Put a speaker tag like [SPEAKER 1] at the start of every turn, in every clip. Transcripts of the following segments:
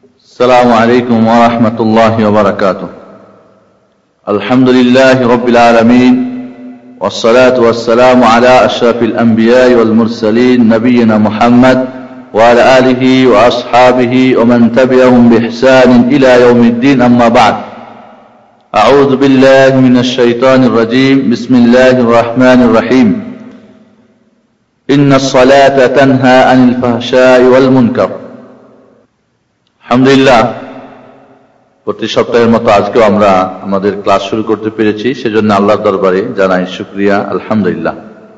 [SPEAKER 1] السلام عليكم ورحمة الله وبركاته. الحمد لله رب العالمين، والصلاة والسلام على أشرف الأنبياء والمرسلين نبينا محمد وعلى آله وأصحابه ومن تبعهم بإحسان إلى يوم الدين. أما بعد، أعوذ بالله من الشيطان الرجيم. بسم الله الرحمن الرحيم. إن الصلاة تنهى عن الفحشاء والمنكر. আলহামদুলিল্লাহ, প্রতি সপ্তাহের মতো আজকেও আমরা আমাদের ক্লাস শুরু করতে পেরেছি, সেজন্য আল্লাহর দরবারে জানাই শুকরিয়া। আলহামদুলিল্লাহ।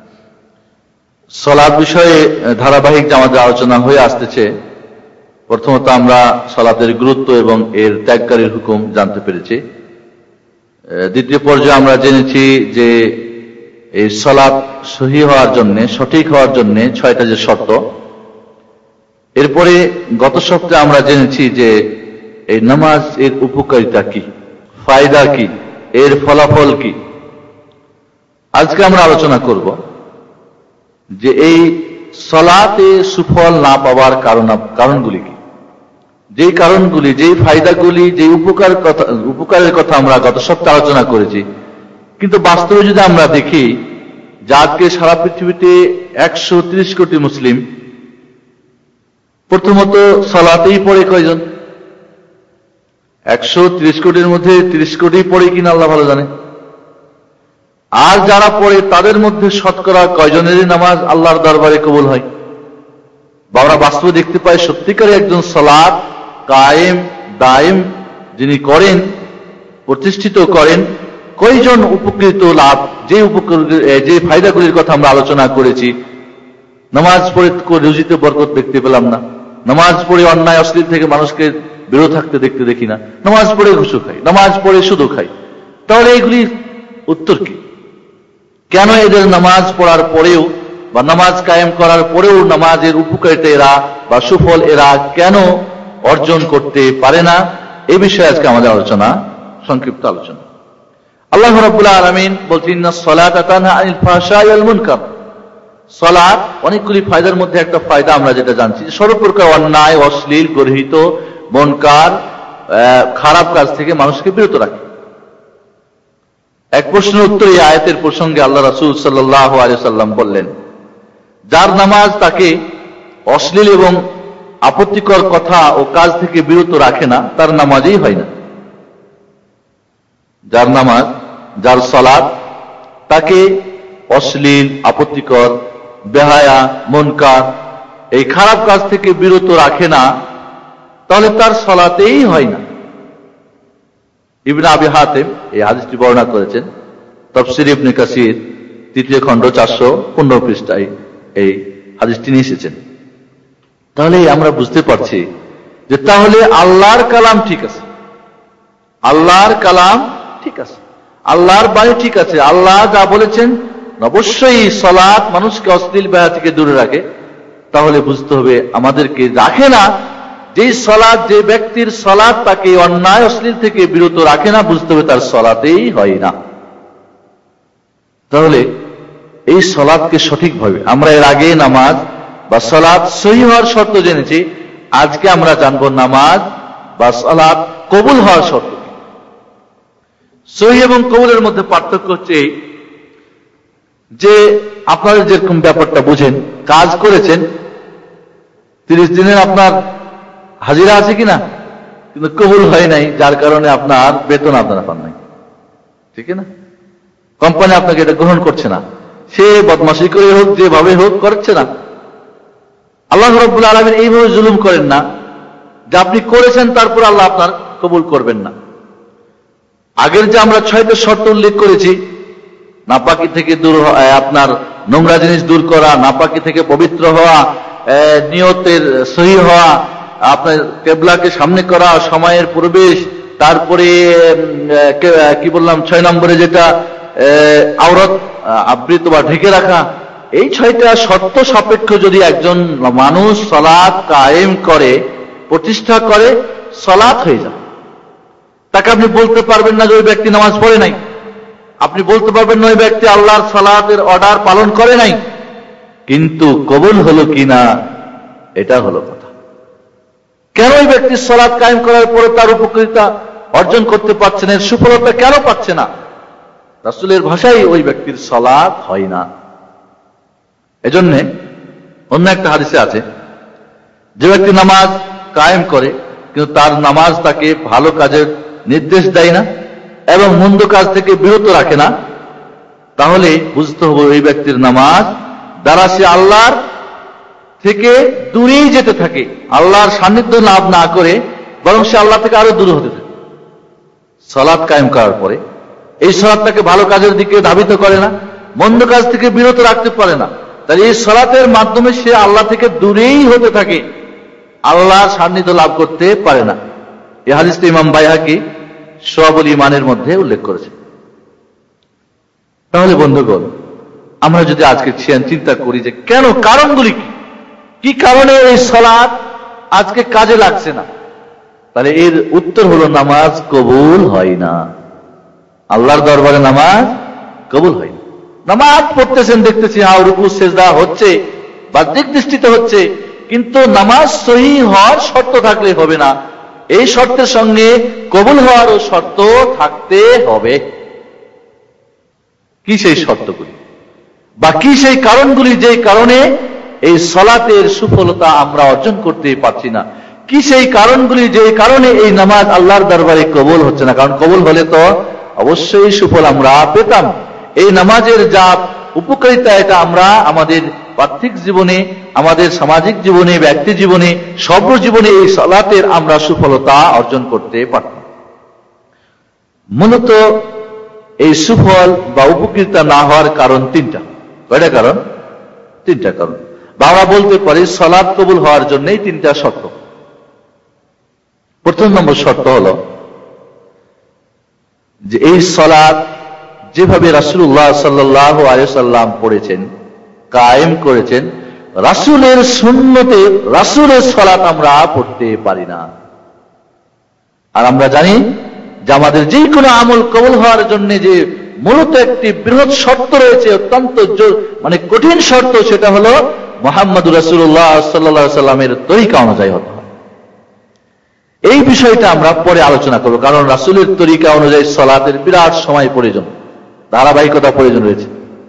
[SPEAKER 1] সালাত বিষয়ে ধারাবাহিক যে আমাদের আলোচনা হয়ে আসতেছে, প্রথমত আমরা সালাতের গুরুত্ব এবং এর ত্যাগকারীর হুকুম জানতে পেরেছি। দ্বিতীয় পর্যায়ে আমরা জেনেছি যে এই সালাত সহি হওয়ার জন্য, সঠিক হওয়ার জন্য 6টা যে শর্ত। এরপরে গত সপ্তাহে আমরা জেনেছি যে এই নামাজ এর উপকারিতা কি, ফায়দা কি, এর ফলাফল কি। আজকে আমরা আলোচনা করব যে এই সালাতে সুফল না পাওয়ার কারণগুলি কি, যেই কারণগুলি, যেই ফায়দাগুলি, যেই উপকারের কথা আমরা গত সপ্তাহে আলোচনা করেছি। কিন্তু বাস্তবে যদি আমরা দেখি যে আজকে সারা পৃথিবীতে 130 কোটি মুসলিম প্রথমত সালাতেই পড়ে কয়জন? 130 কোটির মধ্যে 30 কোটি পড়ে কিনা আল্লাহ ভালো জানে। আর যারা পড়ে তাদের মধ্যে শতকরা কয়জনেরই নামাজ আল্লাহর দরবারে কবুল হয়? বা আমরা বাস্তবে দেখতে পাই সত্যিকারে একজন সালাত কায়েম দায়েম যিনি করেন, প্রতিষ্ঠিত করেন, কয়জন উপকৃত লাভ, যে ফায়দাগুলির কথা আমরা আলোচনা করেছি। নামাজ পড়ে রুজিতে বরকত দেখতে পেলাম না, নামাজ পড়ে অন্যায় অশ্লীল থেকে মানুষকে বিরত থাকতে দেখতে দেখি না, নামাজ পড়ে ঘুষও খাই, নামাজ পড়ে সুদও খাই। তাহলে এগুলির উত্তর কি? কেন এদের নামাজ পড়ার পরেও বা নামাজ কায়েম করার পরেও নামাজের উপকারিতা এরা বা সুফল এরা কেন অর্জন করতে পারে না? এই বিষয়ে আজকে আমাদের আলোচনা, সংক্ষিপ্ত আলোচনা। আল্লাহ রাব্বুল আলামিন বলছেন, ইন্নাস সালাতা তানহা আনিল ফাহশাই ওয়াল মুনকার। সালাত অনেকগুলি ফায়দার মধ্যে একটা ফায়দা আমরা যেটা জানছি, সর্বপ্রকার অন্যায়, অশ্লীল, গর্হিত, মুনকার, খারাপ কাজ থেকে মানুষকে বিরত রাখে। এক প্রশ্নের উত্তরে এই আয়াতের প্রসঙ্গে আল্লাহ রাসূল সাল্লাল্লাহু আলাইহি ওয়াসাল্লাম বললেন, যার নামাজ তাকে অশ্লীল এবং আপত্তিকর কথা ও কাজ থেকে বিরত রাখে না, তার নামাজই হয় না। যার নামাজ, যার সালাত তাকে অশ্লীল, আপত্তিকর, বেহায়া, মুনকার, এই খারাপ কাজ থেকে বিরত রাখে না, তাহলে তার সালাতেই হয় না। ইবনে আবি হাতিম এই হাদিসটি বর্ণনা করেছেন, তাফসীর ইবনে কাসির 3য় খণ্ড 415 পৃষ্ঠায় এই হাদিসটি নিয়ে এসেছেন। তাহলে আমরা বুঝতে পারছি যে তাহলে আল্লাহর কালাম ঠিক আছে, আল্লাহর কালাম ঠিক আছে, আল্লাহর বাণী ঠিক আছে। আল্লাহ যা বলেছেন অবশ্যই সালাত মানুষকে অশ্লীল বেহায়া থেকে দূরে রাখে। তাহলে বুঝতে হবে আমাদেরকে রাখে না, যেই সালাত, যে ব্যক্তির সালাত তাকে অন্যায় অশ্লীল থেকে বিরত রাখে না, বুঝতে হবে তার সালাতেই হয় না। তাহলে এই সালাতকে সঠিকভাবে আমরা এর আগে নামাজ বা সালাত সহিহ হওয়ার শর্ত জেনেছি। আজকে আমরা জানবো নামাজ বা সালাত কবুল হওয়ার শর্ত। সহিহ এবং কবুলের মধ্যে পার্থক্য হচ্ছে যে আপনারা যেরকম ব্যাপারটা বুঝেন, কাজ করেছেন, 30 দিনের আপনার হাজিরা আছে কিনা, কিন্তু কবুল হয় নাই, যার কারণে আপনার বেতন আপনারা পান নাই, ঠিক না? কোম্পানি আপনাকে এটা গ্রহণ করছে না, সে বদমাশি করে হোক, যেভাবে হোক, করছে না। আল্লাহ রাব্বুল আলামিন এইভাবে জুলুম করেন না যে আপনি করেছেন তারপর আল্লাহ আপনার কবুল করবেন না। আগের যে আমরা 6টা শর্ত উল্লেখ করেছি, নাপাকি থেকে দূর, আপনার নোংরা জিনিস দূর করা, নাপাকি থেকে পবিত্র হওয়া, নিয়তের সহি হওয়া, আপনার কিবলাকে সামনে করা, সময়ের প্রবেশ, তারপরে কি বললাম 6 নম্বরে যেটা আওরাত আবৃত বা ঢেকে রাখা, এই 6টা শর্ত সাপেক্ষ যদি একজন মানুষ সালাত কায়েম করে, প্রতিষ্ঠা করে, সালাত হয়ে যাবে। তাকে আপনি বলতে পারবেন না যে ওই ব্যক্তি নামাজ পড়ে নাই, আপনি বলতে পারবেন না ওই ব্যক্তি আল্লাহর সালাতের অর্ডার পালন করে নাই, কিন্তু কবুল হলো কিনা এটা হলো কথা। কেন ওই ব্যক্তি সালাত কায়েম করার পরে তার উপকারিতা অর্জন করতে পারছে না, এর সুফলতা কেন পাচ্ছে না? রাসূলের ভাষায় ওই ব্যক্তির সালাত হয় না। এজন্য অন্য একটা হাদিসে আছে, যে ব্যক্তি নামাজ কায়েম করে কিন্তু তার নামাজ তাকে ভালো কাজের নির্দেশ দেয় না এবং মন্দ কাজ থেকে বিরত রাখে না, তাহলে বুঝতে হবে ওই ব্যক্তির নামাজ দ্বারা সে আল্লাহর থেকে দূরেই যেতে থাকে, আল্লাহর সান্নিধ্য লাভ না করে বরং সে আল্লাহ থেকে আরো দূরে হতে থাকে। সালাত কায়েম করার পরে এই সালাতটাকে ভালো কাজের দিকে ধাবিত করে না, মন্দ কাজ থেকে বিরত রাখতে পারে না, তাহলে এই সালাতের মাধ্যমে সে আল্লাহ থেকে দূরেই হতে থাকে, আল্লাহর সান্নিধ্য লাভ করতে পারে না। এই হাদিসটি ইমাম বাইহাকি শুআবুল ঈমানের মধ্যে উল্লেখ করেছে। তাহলে বন্ধুগণ, আমরা যদি আজকে চিন্তা করি যে কেন, কারণগুলি কি কারণে এই সালাত আজকে কাজে লাগছে না, তাহলে এর উত্তর হলো নামাজ কবুল হয় না। আল্লাহর দরবারে নামাজ কবুল হয় না। নামাজ পড়তেছেন, দেখতেছি রুকু সেজদা হচ্ছে, বাহ্যিক দৃষ্টিতে হচ্ছে, কিন্তু নামাজ সহিহ হওয়ার শর্ত থাকলে হবে না, এই শর্তের সঙ্গে কবুল হওয়ারও শর্ত থাকতে হবে। কি সেই শর্তগুলি বা কি সেই কারণগুলি যে কারণে এই সালাতের সুফলতা আমরা অর্জন করতে পারছি না? কি সেই কারণগুলি যে কারণে এই নামাজ আল্লাহর দরবারে কবুল হচ্ছে না? কারণ কবুল হলে তো অবশ্যই সুফল আমরা পেতাম। এই নামাজের যা উপকারিতা, এটা আমরা আমাদের পার্থিক জীবনে, আমাদের সামাজিক জীবনে, ব্যক্তি জীবনে, সর্বজীবনে এই সালাতের আমরা সুফলতা অর্জন করতে পারতাম। মূলত এই সুফল বা উপকৃতা না হওয়ার কারণ তিনটা। কয়টা কারণ? তিনটা কারণ। বা আমরা বলতে পারি সালাত কবুল হওয়ার জন্য এই তিনটা শর্ত। প্রথম নম্বর শর্ত হলো যে এই সালাত যেভাবে রাসূলুল্লাহ সাল্লাল্লাহু আলাইহি ওয়াসাল্লাম পড়েছেন, কায়েম করেছেন, রাসূলের সুন্নতে রাসূলের সালাত আমরা পড়তে পারি না। আর আমরা জানি যে আমাদের যে কোনো আমল কবুল হওয়ার জন্য যে মূলত একটি বৃহৎ শর্ত রয়েছে, অত্যন্ত কঠিন শর্ত, সেটা হলো মুহাম্মদুর রাসূলুল্লাহ সাল্লাল্লাহু আলাইহি ওয়াসাল্লামের তরিকা অনুযায়ী হতে হবে। এই বিষয়টা আমরা পরে আলোচনা করব, কারণ রাসূলের তরিকা অনুযায়ী সালাতের বিরাট সময় প্রয়োজন, ধারাবাহিকতা প্রয়োজন রয়েছে।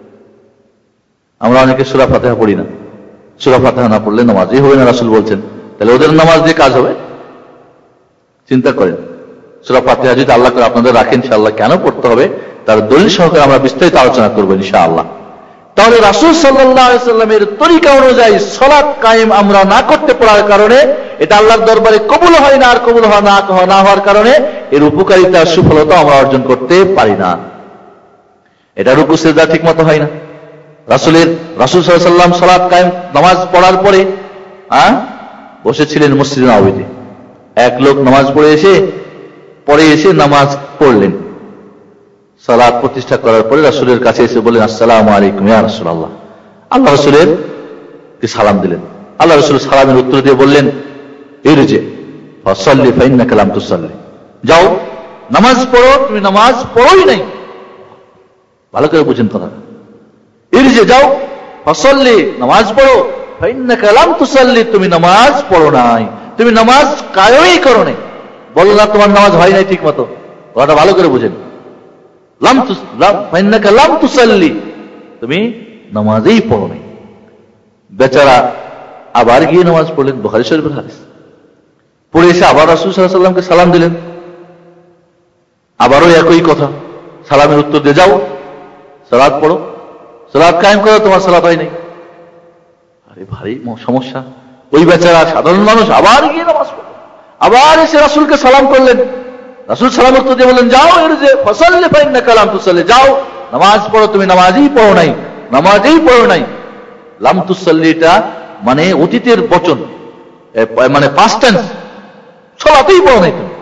[SPEAKER 1] আমরা অনেকে সূরা ফাতিহা পড়ি না, সূরা ফাতিহা না পড়লে নামাজই হবে না রাসূল বলছেন, তাহলে ওদের নামাজ দিয়ে কাজ হবে? চিন্তা করেন, সূরা ফাতিহা যদি আল্লাহ করে আপনাদের রাখেন, ইনশাআল্লাহ কেন পড়তে হবে তার দলিল সহকারে আমরা বিস্তারিত আলোচনা করব ইনশাআল্লাহ। তাহলে রাসূল সাল্লাল্লাহু আলাইহি ওয়াসাল্লামের তরিকা অনুযায়ী সালাত কায়েম আমরা না করতে পারার কারণে এটা আল্লাহর দরবারে কবুল হয় না, আর কবুল না হওয়ার কারণে এর উপকারিতা, সুফলতা আমরা অর্জন করতে পারি না। এটা রুকু সিজদা ঠিক মতো হয় না। রাসূল সাল্লাল্লাহু আলাইহি ওয়াসাল্লাম সালাত কায়েম, নামাজ পড়ার পরে বসেছিলেন মসজিদে নববীতে। এক লোক নামাজ পড়ে এসে নামাজ পড়লেন। সালাত প্রতিষ্ঠা করার পরে রাসূলের কাছে এসে বললেন, আসসালামু আলাইকুম ইয়া রাসূলুল্লাহ। আল্লাহ রাসূলের কে সালাম দিলেন। আল্লাহ রাসূল সালামের উত্তর দিয়ে বললেন, ইরজি ফাসাল্লি ফাইন্নাকা লাম তুসাল্লি, যাও নামাজ পড়ো, তুমি নামাজ পড়োই নাই। ভালো করে বুঝেন কথা। ইরজি, যাও, ফাসাল্লি, নামাজ পড়ো, ফাইন্নাকা লাম তুসাল্লি, তুমি নামাজ পড়ো নাই, তুমি নামাজ কায়েমই করো নাই। বলো না তোমার নামাজ হয় নাই ঠিক মতো, কথাটা ভালো করে বুঝেন। ফাইন্নাকা লাম তুসাল্লি, তুমি নামাজই পড়ো নাই। বেচারা আবার গিয়ে নামাজ পড়লেন, বুখারী শরীফের হাদিস। পড়ে এসে আবার রাসূল সাল্লাল্লাহু আলাইহি ওয়াসাল্লামকে সালাম দিলেন, আবারও একই কথা, সালামের উত্তর দিয়ে যাও সালাত পড়ো, সালাত কায়েম করো, তোমার সালাত হয় নাই। আরে ভারী সমস্যা। ওই বেচারা সাধারণ মানুষ আবার গিয়ে নামাজ পড়ল, আবার এসে রাসূলকে সালাম করলেন। রাসূল সালামের উত্তর দিয়ে বললেন, যাও ইরজি ফাসাল্লি ফাইন্নাকা লাম তুসাল্লি, যাও নামাজ পড়ো, তুমি নামাজই পড়ো নাই, নামাজই পড়ো নাই। লাম তুসাল্লিটা মানে অতীতের বচন, মানে পাস্ট টেন্স, সালাতই পড়ো নাই তুমি।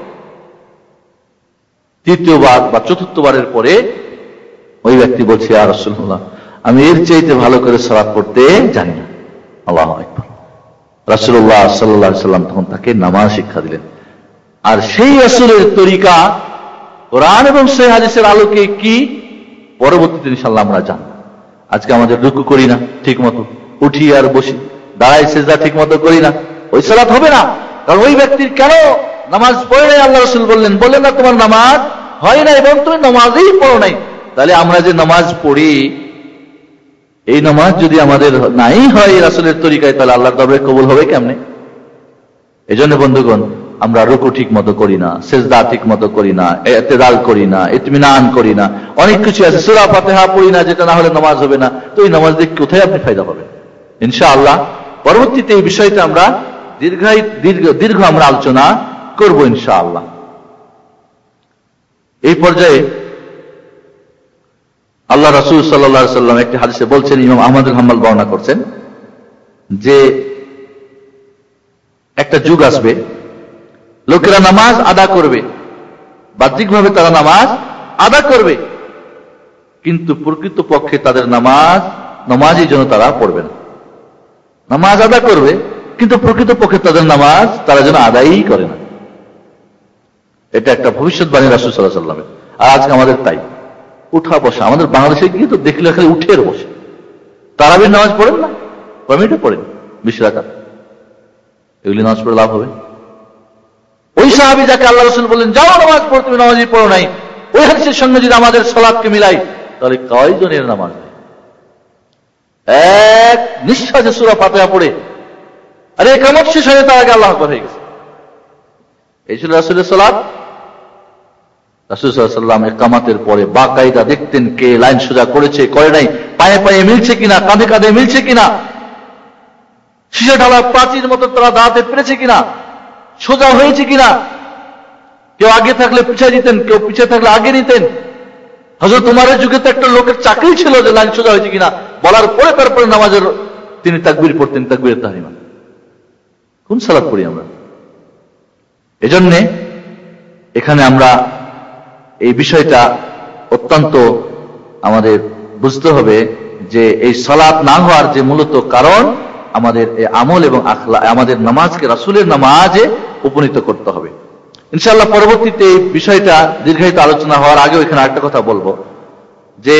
[SPEAKER 1] তৃতীয়বার বা চতুর্থবারের পরে ওই ব্যক্তি বলছে, ইয়া রাসূলুল্লাহ, আমি এর চাইতে ভালো করে সালাত পড়তে জানি না। আল্লাহু আকবার। রাসূলুল্লাহ সাল্লাল্লাহু আলাইহি ওয়াসাল্লাম তখন তাকে নামাজ শিক্ষা দিলেন। আর সেই রাসূলের তরিকা কোরআন এবং সহিহ হাদিসের আলোকে কি, পরবর্তীতে ইনশাআল্লাহ আমরা জানব। আজকে আমাদের রুকু করি না ঠিক মতো, উঠি আর বসি, দাঁড়াই সেজদা ঠিক মতো করি না, ওই সালাত হবে না। কারণ ওই ব্যক্তির কেন নামাজ পড়ে নাই আল্লাহ রাসূল বললেন না তোমার নামাজ হয় না এবং তুমি নামাজই পড়ো নাই। তাহলে আমরা যে নামাজ পড়ি, এই নামাজ যদি আমাদের নাই হয় রাসূলের তরিকায়, তাহলে আল্লাহর দরবারে কবুল হবে কেমনে? এই জন্য বন্ধুগণ, আমরা রুকু ঠিক মতো করি না, সেজদা ঠিক মতো করি না, ইতিদাল করি না, ইতমিনান করি না, অনেক কিছু আছে, সূরা ফাতিহা পড়ি না, যেটা না হলে নামাজ হবে না। তো এই নামাজ দিয়ে কোথায় আপনি ফায়দা পাবেন? ইনশাআল্লাহ পরবর্তীতে এই বিষয়টা আমরা দীর্ঘ আমরা আলোচনা করব ইনশাআল্লাহ। এই পর্যায়ে আল্লাহ রাসূল সাল্লাল্লাহু আলাইহি ওয়াসাল্লাম একটি হাদিসে বলছেন, ইমাম আহমদ বিন হাম্বল বর্ণনা করছেন, যে একটা যুগ আসবে, লোকেরা নামাজ আদা করবে, বাহ্যিকভাবে তারা নামাজ আদা করবে, কিন্তু প্রকৃত পক্ষে তাদের নামাজই যেন তারা পড়বে না। নামাজ আদা করবে, কিন্তু প্রকৃত পক্ষে তাদের নামাজ তারা যেন আদায়ই করে না। এটা একটা ভবিষ্যৎবাণী রাসূল সাল্লাল্লাহু আলাইহি ওয়াসাল্লামের। আর আজকে আমাদের তাই, উঠা বসা। আমাদের বাংলাদেশে গিয়ে তো দেখলে খালি উঠে বসে। তারাবির নামাজ পড়েন না, কমিটে পড়েন 20 রাকাত, এগুলি নামাজ পড়ে লাভ হবে? ওই সাহাবী যাকে আল্লাহ রাসূল বললেন যাও নামাজ পড়ো, তুমি নামাজই পড়ো নাই, ওই হাদিসের সঙ্গে যদি আমাদের সালাতকে মিলাই, তাহলে কয়জনের নামাজ নেই? এক নিঃশ্বাসে সূরা ফাতিহা পড়ে আরে ইকামত শেষ হয়ে তার আগে আল্লাহু আকবার হয়ে গেছে। এই ছিল রাসূলের সালাত। রাসূল সাল্লাল্লাহু আলাইহি ওয়াসাল্লাম ইকামতের পরে বাকায়দা দেখতেন কে লাইন সোজা করেছে, করে নাই, পায়ে পায়ে মিলছে কিনা, কাঁধে কাঁধে মিলছে কিনা, শীষে ঢালা প্রাচীর মতো তারা দাঁড়াতে পেরেছে কিনা, সোজা হয়েছে কিনা। কেউ আগে থাকলে পিছিয়ে দিতেন, কেউ পিছিয়ে থাকলে আগে নিতেন। হযরত উমরের যুগে তো একটা লোকের চাকরি ছিল যে লাইন সোজা হয়েছে কিনা বলার পরে তারপরে নামাজের তিনি তাকবীর পড়তেন, তাকবীরে তাহরিমা। কোন সালাত পড়ি আমরা? এজন্যে এখানে আমরা এই বিষয়টা অত্যন্ত আমাদের বুঝতে হবে যে এই সালাত না হওয়ার যে মূলত কারণ, আমাদের এই আমল এবং আমাদের নামাজকে রাসূলের নামাজে উপনীত করতে হবে। ইনশাআল্লাহ পরবর্তীতে এই বিষয়টা দীর্ঘায়িত আলোচনা হওয়ার আগেও এখানে একটা কথা বলবো, যে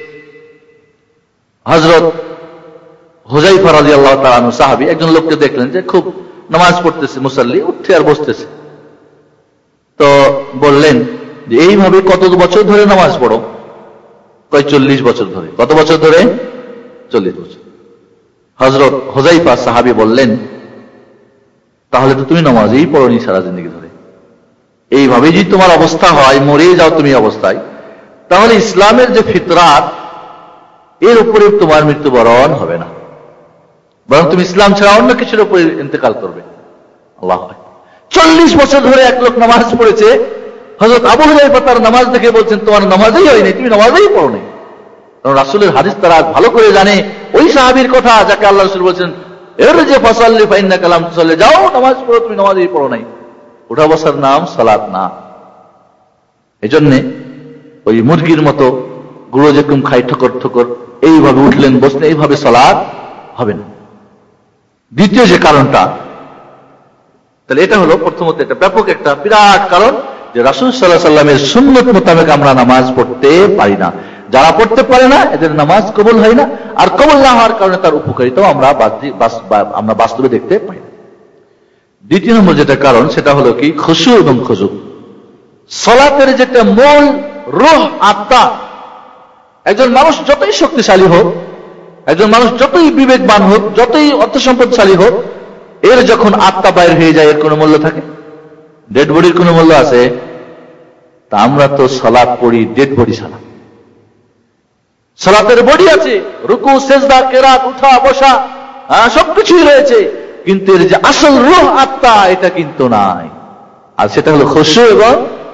[SPEAKER 1] হযরত হুযায়ফা রাদিয়াল্লাহু তাআলা আনহু সাহাবী একজন লোককে দেখলেন যে খুব নামাজ পড়তেছে, মুসাল্লি, উঠতে আর বসতেছে। তো বললেন যে এইভাবে কত বছর ধরে নামাজ পড়ো? কয় 40 বছর ধরে। কত বছর ধরে? 40 বছর। হযরত হুযায়ফা সাহাবী বললেন, তাহলে তো তুমি নামাজই পড়োনি সারা জিন্দেগি ধরে। এইভাবে যদি তোমার অবস্থা হয়, মরে যাও তুমি অবস্থায়, তাহলে ইসলামের যে ফিতরাত, এর উপরে তোমার মৃত্যুবরণ হবে না, বরং তুমি ইসলাম ছাড়া অন্য কিছুর উপরে ইন্তেকাল করবে। আল্লাহু আকবার। 40 বছর ধরে এক লোক নামাজ পড়েছে। হযরত আবু হুরায়রা তার নামাজ দেখে বলছেন, তোমার নামাজই হয়নি, তুমি নামাজই পড়ো নাই। কারণ রাসূলের হাদিস তারা ভালো করে জানে, ওই সাহাবীর কথা যাকে আল্লাহ রাসূল বলছেন এর যে ফাসাল্লি ফাইন্নাকা লাম তুসাল্লি, যাও নামাজ পড়ো, তুমি নামাজই পড়ো নাই। উঠা বসার নাম সালাত না। এজন্য ওই মুরগির মতো গুঁড়ো যেরকম খাই ঠকর ঠকর, এইভাবে উঠলেন বসলেন, এইভাবে সালাত হবে না। দ্বিতীয় যে কারণটা, তাহলে এটা হলো প্রথমত একটা ব্যাপক একটা বিরাট কারণ, যে রাসূল সাল্লাল্লাহু আলাইহি ওয়াসাল্লামের সুন্নাত মোতাবেক আমরা নামাজ পড়তে পারি না। যারা পড়তে পারে না এদের নামাজ কবুল হয় না, আর কবুল না হওয়ার কারণে তার উপকারিতাও আমরা বাস্তবে দেখতে পাই না। দ্বিতীয় নম্বর যেটা কারণ, সেটা হলো কি খুশু এবং খুজু। সালাতের যেটা মূল রূহ, আত্মা, একজন মানুষ যতই শক্তিশালী হোক, একজন মানুষ যতই বিবেকবান হোক, যতই অর্থ সম্পদশালী হোক, এর যখন আত্মা বাইর হয়ে যায়, এর কোনো মূল্য থাকে? ডেড বডির কোনো মূল্য আছে? তা আমরা তো সালাত পড়ি ডেড বডি সালাত। সালাতের বডি আছে, রুকু, সেজদা, কেরাত, উঠা বসা, সবকিছুই রয়েছে, কিন্তু এর যে আসল রূহ, আত্মা, এটা কিন্তু নাই। আর সেটা হলো খুশু এবং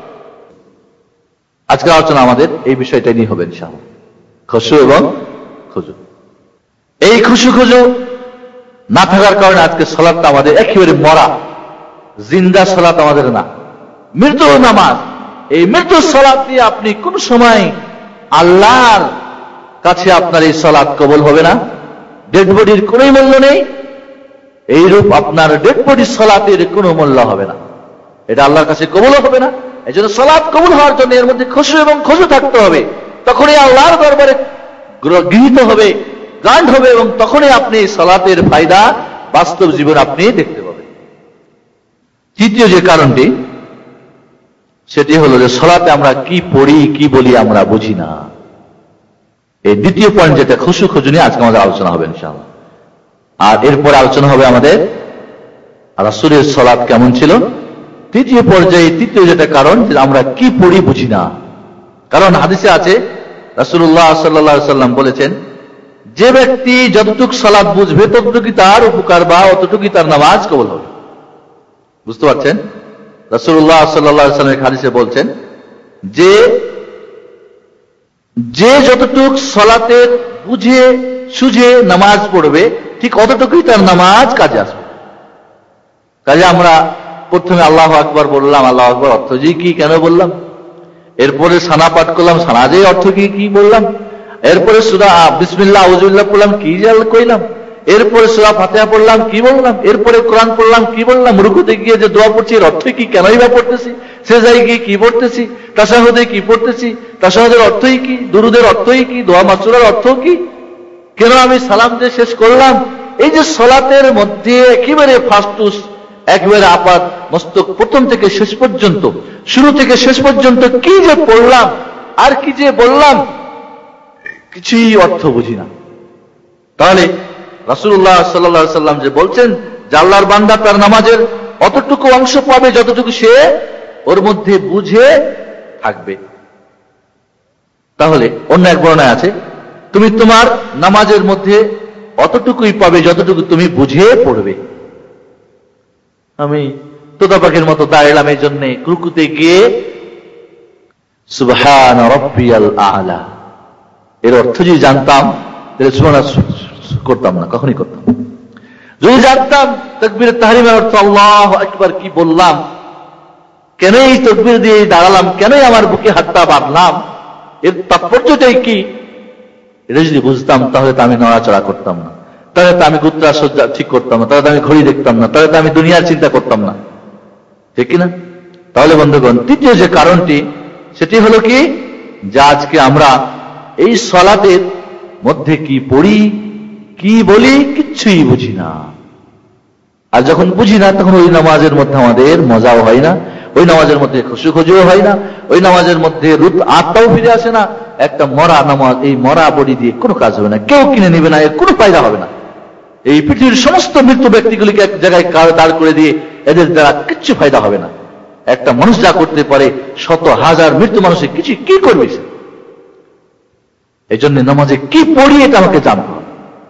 [SPEAKER 1] আজকের আলোচনা আমাদের এই বিষয়টা নিয়ে হবে ইনশাআল্লাহ, খুশু এবং খুজু। এই খুশু খুজু না থাকার কারণে আজকে সালাতটা আমাদের একেবারে মরা, জিন্দা সালাত আমাদের না, মৃত্যু নামাজ। এই মৃত্যু সালাত দিয়ে আপনি কোন সময় আল্লাহর কাছে আপনার এই সালাত কবুল হবে না। ডেড বডির কোন মূল্য নেই, এইরূপ আপনার ডেড বডির সালাতের কোনো মূল্য হবে না, এটা আল্লাহর কাছে কবুল হবে না। এই জন্য সালাত কবুল হওয়ার জন্য এর মধ্যে খুশু এবং খুজু থাকতে হবে, তখনই আল্লাহর দরবারে গৃহীত হবে, গ্রান্ট হবে, এবং তখনই আপনি সালাতের ফায়দা বাস্তব জীবন আপনি দেখতে পাবেন। তৃতীয় যে কারণটি, সেটি হলো যে সালাতে আমরা কি পড়ি কি বলি আমরা বুঝি না। এই দ্বিতীয় পয়েন্ট যেটা খুশু খুজু নিয়ে আজকে আমাদের আলোচনা হবে ইনশাআল্লাহ। আর এরপরে আলোচনা হবে আমাদের রাসূলের সালাত কেমন ছিল। তৃতীয় পর্যায়ে তৃতীয় যেটা কারণ, যে আমরা কি পড়ি বুঝি না। কারণ হাদিসে আছে রাসূলুল্লাহ সাল্লাল্লাহু আলাইহি সাল্লাম বলেছেন, যে ব্যক্তি যতটুকু সালাত বুঝবে ততটুকুই তার উপকার বা অতটুকুই তার নামাজ কবুল হবে। বুঝতে পারছেন? রাসূলুল্লাহ সাল্লাল্লাহু আলাইহি সাল্লাম হাদিসে বলছেন যে যতটুকু সালাতের বুঝে সুঝে নামাজ পড়বে ঠিক অতটুকুই তার নামাজ কাজে আসবে। কাজে আমরা প্রথমে আল্লাহু আকবার বললাম, আল্লাহু আকবার অর্থ কি কেন বললাম, এরপরে সানা পাঠ করলাম, সানা যে অর্থ কি বললাম, এরপরে সূরা বিসমিল্লাহ আউযুবিল্লাহ পড়লাম, কি কইলাম, এরপরে সূরা ফাতিহা পড়লাম, কি বললাম, এরপরে কোরআন পড়লাম, কি বললাম, রুকুতে গিয়ে যে দোয়া পড়ছি এর অর্থ কি, কেনই বা পড়তেছি, সেজদায় গিয়ে কি পড়তেছি, তাশাহুদে কি পড়তেছি, তাশাহুদের অর্থই কি, দুরুদের অর্থই কি, দোয়া মাসুরার অর্থ কি, কেন আমি সালাম দিয়ে শেষ করলাম। এই যে সালাতের মধ্যে একেবারে ফাস্টুস, একেবারে আপাত মস্তক প্রথম থেকে শেষ পর্যন্ত, শুরু থেকে শেষ পর্যন্ত কি যে পড়লাম আর কি যে বললাম, কিছুই অর্থ বুঝি না। তাহলে রাসূলুল্লাহ সাল্লাল্লাহু আলাইহি সাল্লাম যে বলছেন যে আল্লাহর বান্দা তার নামাজের অতটুকু অংশ পাবে যতটুকু সে ওর মধ্যে বুঝে থাকবে। তাহলে অন্য এক বর্ণনায় আছে, তুমি তোমার নামাজের মধ্যে অতটুকুই পাবে যতটুকু তুমি বুঝে পড়বে। আমি তোতা পাখির মতো দাঁড়ালাম এই জন্য রুকুতে গিয়ে সুবহান রাব্বিয়াল আ'লা এর অর্থ যদি জানতাম তাহলে সুবহান করতাম না, কখনই করতাম। যদি জানতাম তাকবীরে তাহরিমের অর্থ আল্লাহু আকবার কি বললাম, কেন এই তাকবীর দিয়ে দাঁড়ালাম, কেন আমার বুকে হাতটা বাঁধলাম, এর তাৎপর্যটাই কি, এটা যদি বুঝতাম তাহলে তো আমি নড়াচড়া করতাম না, তাহলে তো আমি গুত্রা সজ্জা ঠিক করতাম না, তাহলে তো আমি ঘড়ি দেখতাম না, তাহলে তো আমি দুনিয়ার চিন্তা করতাম না, ঠিক কিনা? তাহলে বন্ধুগণ, তৃতীয় যে কারণটি সেটি হলো কি, যে আজকে আমরা এই সালাতের মধ্যে কি পড়ি কি বলি কিচ্ছুই বুঝি না। আর যখন বুঝি না তখন ওই নামাজের মধ্যে আমাদের মজাও হয় না, ওই নামাজের মধ্যে খুশু খুজুও হয় না, ওই নামাজের মধ্যে আত্মাও ফিরে আসে না। একটা মরা নামাজ, এই মরা বডি দিয়ে কোনো কাজ হবে না, কেউ কিনে নেবে না, এর কোনো ফায়দা হবে না। এই পৃথিবীর সমস্ত মৃত্যু ব্যক্তিগুলিকে এক জায়গায় দাঁড় করে দিয়ে এদের দ্বারা কিচ্ছু ফায়দা হবে না। একটা মানুষ যা করতে পারে শত হাজার মৃত্যু মানুষের কিছু কি করবে সে। এই জন্য নামাজে কি পড়ি এটা আমাকে জানতে হবে।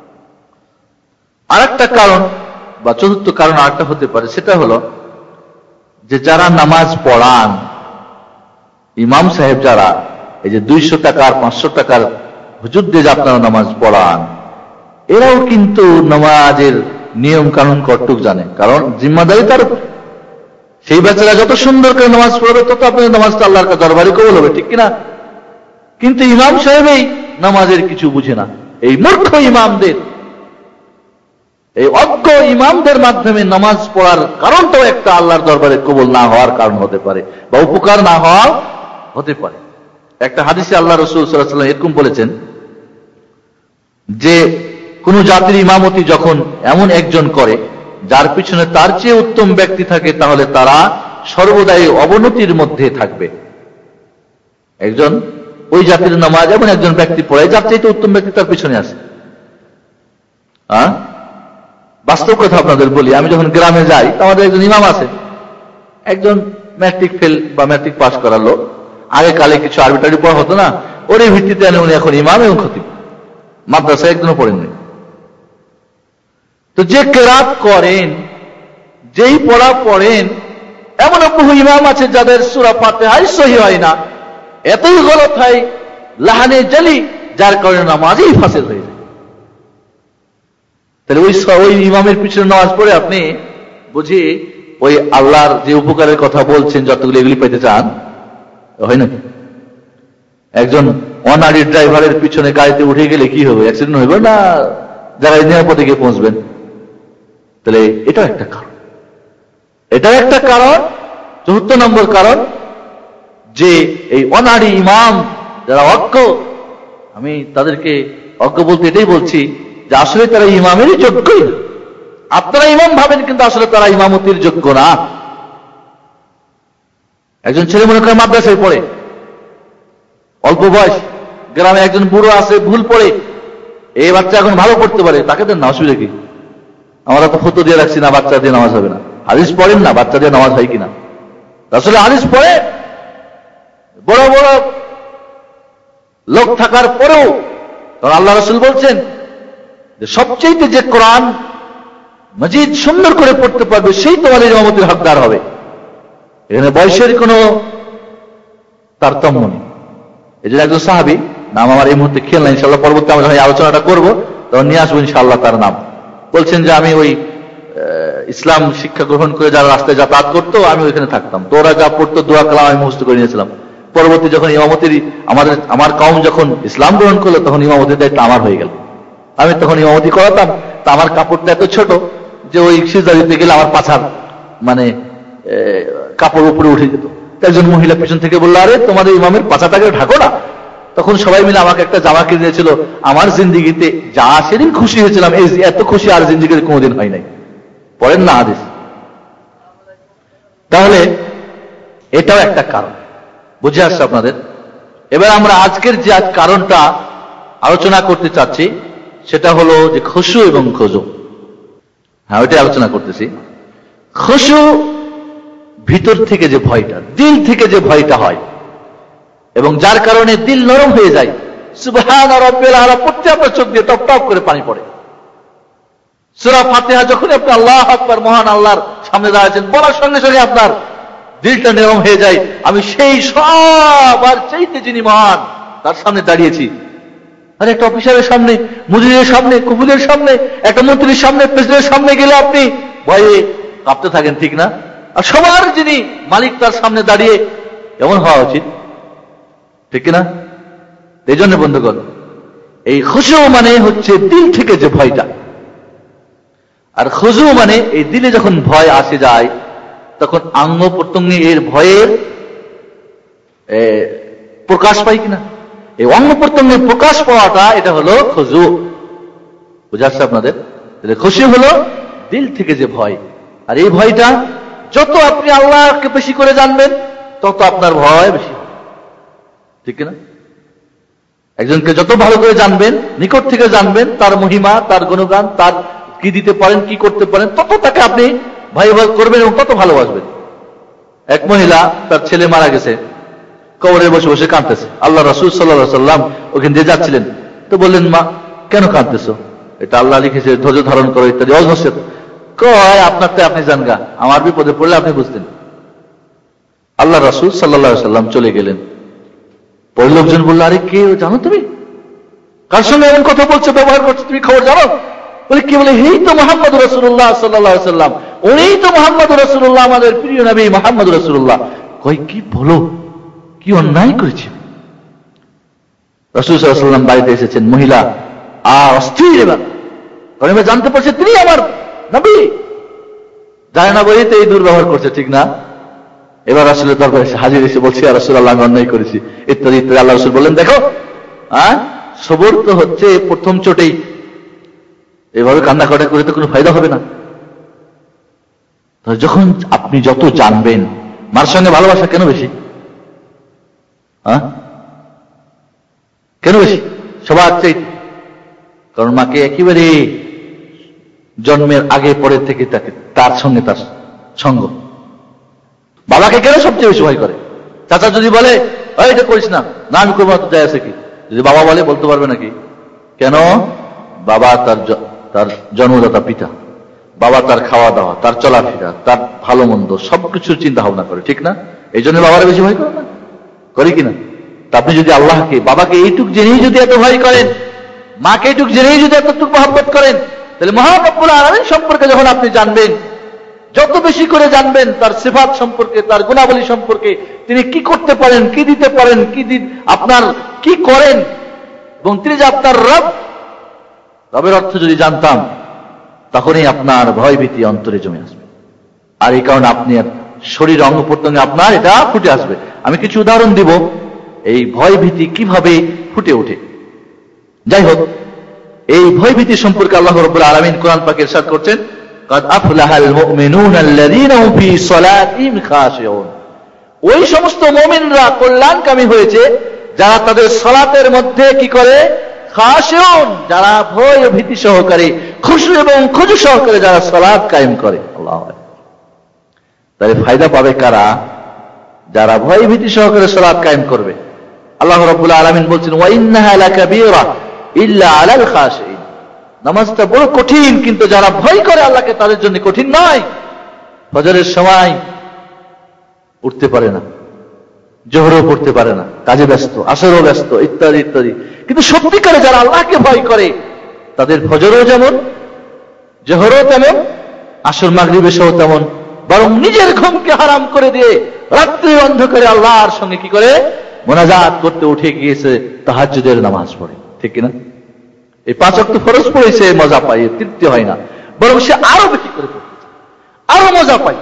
[SPEAKER 1] আর একটা কারণ বা চতুর্থ কারণ আরেকটা হতে পারে, সেটা হলো যে যারা নামাজ পড়ান, ইমাম সাহেব যারা এই যে 200 টাকার 500 টাকার হুজুর দিয়ে আপনারা নামাজ পড়ান, এরাও কিন্তু নামাজের নিয়ম কানুন কতটুক জানে, কারণ জিম্মাদারি তার উপর। সেই বাচ্চারা যত সুন্দর করে নামাজ পড়বে তত আপনার নামাজটা আল্লাহর কাছে দরবারে কবুল হবে, ঠিক কিনা? কিন্তু ইমাম সাহেবই নামাজের কিছু বুঝে না। এই মূর্খ ইমামদের, এই অজ্ঞ ইমামদের মাধ্যমে নামাজ পড়ার কারণটাও একটা আল্লাহর দরবারে কবুল না হওয়ার কারণ হতে পারে বা উপকার না হওয়া হতে পারে। একটা হাদিসে আল্লাহ রাসূল সাল্লাল্লাহু আলাইহি ওয়াসাল্লাম এরকম বলেছেন যে কোন জাতির ইমামতি যখন এমন একজন করে যার পিছনে তার চেয়ে উত্তম ব্যক্তি থাকে, তাহলে তারা সর্বদাই অবনতির মধ্যে থাকবে। একজন ওই জাতির নামাজ এমন একজন ব্যক্তি পড়ে যার চেয়ে উত্তম ব্যক্তি তার পিছনে আছে। বাস্তব কথা আপনাদের বলি, আমি যখন গ্রামে যাই আমাদের একজন ইমাম আছে, একজন ম্যাট্রিক ফেল বা ম্যাট্রিক পাস করার লোক। আগে কালে কিছু আরবিটারি পড়া হতো না, ওর ভিত্তিতে উনি এখন ইমাম এবং খতিব, মাদ্রাসায় একজনও পড়েননি। তো যে কেরাত করেন, যেই পড়া পড়েন, এমন বহু ইমাম আছে যাদের সূরা ফাতিহাই সহি হয় না, এতই গলত হয় লাহানে জালি, যার কারণে নামাজই ফাসিল হয়ে যায়। তাহলে ওই ইমামের পিছনে নামাজ পড়ে আপনি বুঝি ওই আল্লাহর যে উপকারের কথা বলছেন যতগুলো এগুলি পেতে চান, হয় নাকি? একজন অনারী ড্রাইভারের পিছনে গাড়িতে উঠে গেলে কি হবে? অ্যাক্সিডেন্ট হইবে না জায়গায় নিরাপদে গিয়ে পৌঁছবেন? তাহলে এটাও একটা কারণ, এটাও একটা কারণ। চতুর্থ নম্বর কারণ, যে এই অনারী ইমাম যারা অজ্ঞ, আমি তাদেরকে অজ্ঞ বলতে এটাই বলছি যে আসলে তারা ইমামেরই যোগ্যই না। আপনারা ইমাম ভাবেন কিন্তু আসলে তারা ইমামতির যোগ্য না। একজন ছেলে মনে করে মাদ্রাসায় পড়ে, অল্প বয়স, গ্রামে একজন বুড়ো আছে ভুল পড়ে, এই বাচ্চা এখন ভালো পড়তে পারে, তাকে দেন না, অসুবিধা কি? আমরা তো ফটো দিয়ে রাখছি না বাচ্চা দিয়ে নামাজ হবে না। হাদিস পড়েন না, বাচ্চা দিয়ে নামাজ হয় কিনা? আসলে হাদিস পড়ে বড় বড় লোক থাকার পরেও, কারণ আল্লাহ রাসূল বলছেন যে সবচেয়ে যে কোরআন মাজিদ সুন্দর করে পড়তে পারবে সেই তোমাদের ইমামতির হকদার হবে। এখানে বয়সের কোনো তারতম্য নেই। এই যে একজন সাহাবী, নাম আমার এই মুহূর্তে খেয়াল নাই, ইনশাআল্লাহ পরবর্তী আমরা যখন আলোচনাটা করবো তখন নিয়ে আসবো ইনশাআল্লাহ তার নাম। বলছেন যে আমি ওই ইসলাম শিক্ষা গ্রহণ করে যারা রাস্তায় যাতায়াত করতো আমি ওইখানে থাকতাম, তো ওরা যা পড়তো দোয়া কালাম আমি মুখস্থ করে নিয়েছিলাম। পরবর্তী যখন ইমামতির আমার কওম যখন ইসলাম গ্রহণ করলো তখন ইমামতির দায়িত্ব আমার হয়ে গেল। আমি তখন ইমামতি করাতাম, তা আমার কাপড়টা এত ছোট যে ওই সিজদা দিতে গেলে আমার পাছার মানে কাপড় উপরে উঠে যেত। একজন মহিলা পিছন থেকে বললো, আরে তোমাদের ইমামের পাছাটাকে ঢাকো না। তখন সবাই মিলে আমাকে একটা জামা কিনে দিয়েছিল। আমার জিন্দিগিতে যা সেদিন খুশি হয়েছিলাম, এই এত খুশি আর জিন্দিগিতে কোনোদিন হয় নাই। পড়েন না হাদিস। তাহলে এটাও একটা কারণ, বুঝে আসছে আপনাদের? এবার আমরা আজকের যে কারণটা আলোচনা করতে চাচ্ছি সেটা হলো যে খুশু এবং খুজু। হ্যাঁ, ওইটাই আলোচনা করতেছি। খুশু ভিতর থেকে যে ভয়টা, দিল থেকে যে ভয়টা হয় এবং যার কারণে দিল নরম হয়ে যায়, সুবহান রাব্বিল আলা পড়তে আপনার চোখ দিয়ে টপ টপ করে পানি পড়ে। সূরা ফাতিহা যখন আপনি আল্লাহু আকবার মহান আল্লাহর সামনে দাঁড়াচ্ছেন, বলার সঙ্গে সঙ্গে আপনার দিলটা নরম হয়ে যায়, আমি সেই সবার চাইতে যিনি মহান তার সামনে দাঁড়িয়েছি। আর একটা অফিসারের সামনে, মুদিরের সামনে, কবুলের সামনে, একটা মন্ত্রীর সামনে, প্রেসিডেন্টের সামনে গেলে আপনি ভয়ে কাঁপতে থাকেন, ঠিক না? আর সবার যিনি মালিক তার সামনে দাঁড়িয়ে এমন হওয়া উচিত, ঠিক না? এই জন্য বন্ধুগণ, এই খুশু মানে হচ্ছে দিল থেকে যে ভয়টা, আর খুজু মানে এই দিলে যখন ভয় আসে যায় তখন অঙ্গ প্রত্যঙ্গে এর ভয়ের প্রকাশ পায় কিনা, এই অঙ্গ প্রত্যঙ্গের প্রকাশ পাওয়াটা এটা হলো খুজু। বুঝা যাচ্ছে আপনাদের? খুশি হলো দিল থেকে যে ভয়, আর এই ভয়টা যত আপনি আল্লাহকে বেশি করে জানবেন তত আপনার ভয় বেশি, ঠিক না? একজনকে যত ভালো করে জানবেন, নিকট থেকে জানবেন, তার মহিমা, তার গুণগান, তার কি দিতে পারেন, কি করতে পারেন, তত তাকে আপনি ভয় করবেন এবং তত ভালোবাসবেন। এক মহিলা, তার ছেলে মারা গেছে, কবরে বসে বসে কাঁদতেছে। আল্লাহ রাসূল সাল্লাল্লাহু আলাইহি ওয়াসাল্লাম ওখানে দিয়ে যাচ্ছিলেন, তো বললেন, মা কেন কাঁদতেছো? এটা আল্লাহ লিখেছে, ধৈর্য ধারণ করো ইত্যাদি অজনসিয়ত। কয়, আপনারটা আপনি জানগা, আমার বিপদে পড়লে আপনি বুঝতেন। আল্লাহ রাসূল সাল্লাল্লাহু আলাইহি ওয়াসাল্লাম চলে গেলেন। পরে লোকজন বলল, আরে কে জানো তুমি? কার সঙ্গে এমন কথা বলছো, ব্যবহার করছো, তুমি খবর জানো? বলে কি? বলে এই তো মুহাম্মদ রাসূলুল্লাহ সাল্লাল্লাহু আলাইহি ওয়াসাল্লাম, উনিই তো মুহাম্মদ রাসূলুল্লাহ, আমাদের প্রিয় নবী মুহাম্মদ রাসূলুল্লাহ। কই, কি বলো, কি অন্যায় করেছে? রাসূল সাল্লাল্লাহু আলাইহি ওয়াসাল্লাম বাড়িতে এসেছেন, মহিলা অস্থির, এবার কারণ এবার জানতে পারছে তিনি আমার নবী, জানে না বলেই তো এই দুর্ব্যবহার করছে, ঠিক না? এবার রাসূলের দরবারে এসে হাজির, এসে বলছে, ইয়া রাসূলুল্লাহ আমি অন্যায় করেছি ইত্যাদি ইত্যাদি। আল্লাহ রাসূল বললেন, দেখো সবর তো হচ্ছে প্রথম চোটেই, এভাবে কান্নাকাটা করে তো কোনো ফায়দা হবে না। যখন আপনি যত জানবেন, মার সঙ্গে ভালোবাসা কেন বেশি? কেন বেশি সবার চাইতে? কারণ মাকে একেবারে জন্মের আগে পরে থেকে তার সঙ্গে তার সঙ্গ। বাবাকে কেন সবচেয়ে বেশি ভয় করে? চাচা যদি বলে এটা করিস না, না আমি করবো, যায় আছে কি? যদি বাবা বলে, বলতে পারবে নাকি? কেন? বাবা তার জন্মদাতা পিতা, বাবা তার খাওয়া দাওয়া, তার চলাফেরা, তার ভালো মন্দ সবকিছুর চিন্তা ভাবনা করে, ঠিক না? এই জন্য বাবারা বেশি ভয় করে না, করে কিনা? তা আপনি যদি আল্লাহকে, বাবাকে এইটুক জেনেই যদি এত ভয় করেন, মাকে এইটুক জেনেই যদি এতটুক মহব্বত করেন, তাহলে মহান রব্বুল আলামিন সম্পর্কে যখন আপনি জানবেন, যত বেশি করে জানবেন তার সিফাত সম্পর্কে, তার গুণাবলী সম্পর্কে, তিনি কি করতে পারেন, কি দিতে পারেন, আপনার কি করেন, এবং তিনি যে আপনার রবের অর্থ যদি জানতাম, তখনই আপনার ভয় ভীতি অন্তরে জমে আসবে। আর এই কারণে আপনি শরীর অঙ্গ প্রত্যঙ্গে আপনার এটা ফুটে আসবে। আমি কিছু উদাহরণ দিব এই ভয় ভীতি কিভাবে ফুটে ওঠে। যাই হোক, এই ভয় ভীতি সম্পর্কে আল্লাহ রাব্বুল আলামিন কোরআন পাকে ইরশাদ করছেন, قد أفلح المؤمنون الذين هم في صلاتهم خاشعون ওই সমস্ত মুমিনরা কল্যাণকামী হয়েছে যারা তাদের সালাতের মধ্যে কি করে, খাশিউন, যারা ভয় ও ভীতি সহকারে, খুশু এবং খুজু সহকারে যারা সালাত কায়েম করে। আল্লাহু আকবার। তাহলে ফায়দা পাবে কারা? যারা ভয় ভীতি সহকারে সালাত কায়েম করবে। আল্লাহ রাব্বুল আলামিন বলছেন, ওয়া ইন্নাহা লাকাবীরা ইল্লা আলাল খাশিইন। নামাজটা বড় কঠিন, কিন্তু যারা ভয় করে আল্লাহকে তাদের জন্য কঠিন নয়। ফজরের সময় উঠতে পারে না, জোহরও পড়তে পারে না, কাজে ব্যস্ত, আসরও ব্যস্ত, ইত্যাদি ইত্যাদি। কিন্তু সত্যিকারে যারা আল্লাহকে ভয় করে তাদের ফজরও যেমন, জোহরও তেমন, আসর মাগরিব এশাও তেমন, বরং নিজের ঘুমকে হারাম করে দিয়ে রাত্রি অন্ধকারে আল্লাহর সঙ্গে কি করে, মোনাজাত করতে উঠে গিয়েছে, তাহাজ্জুদের নামাজ পড়ে। ঠিক কিনা? এই 5 ওয়াক্ত ফরজ পড়েছে, মজা পায়, তৃপ্তি হয় না, বরং সে আরো বেশি করে পড়তে চায়, আরো মজা পায়।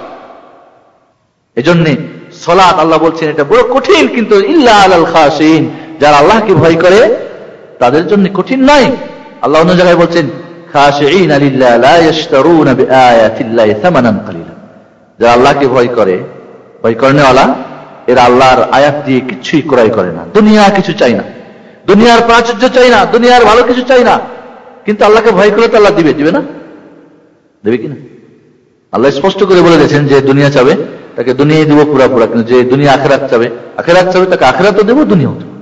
[SPEAKER 1] এজন্য সালাত আল্লাহ বলছেন এটা বড় কঠিন, কিন্তু ইল্লা আলাল খাশিইন, যারা আল্লাহকে ভয় করে তাদের জন্য কঠিন নয়। আল্লাহ অন্য জায়গায় বলছেন, খাশিঈনা লিল্লাহ লা ইয়াশতারুনা বিআয়াতিল্লাহি সামানান কালিলা। যারা আল্লাহকে ভয় করে, ভয় করেনওয়ালা, এরা আল্লাহর আয়াত দিয়ে কিছুই ক্রয় করে না, দুনিয়া কিছু চাই না, দুনিয়ার প্রাচুর্য চাই না, দুনিয়ার ভালো কিছু চাই না। কিন্তু আল্লাহকে ভয় করে তো আল্লাহ দিবে না? দেবে কিনা? আল্লাহ স্পষ্ট করে বলে দিয়েছেন, যে দুনিয়া চাবে তাকে দুনিয়ায় দেবো পুরা, কিন্তু যে দুনিয়া আখিরাত চাবে তাকে আখিরাতও দেবো, দুনিয়াও দেবো।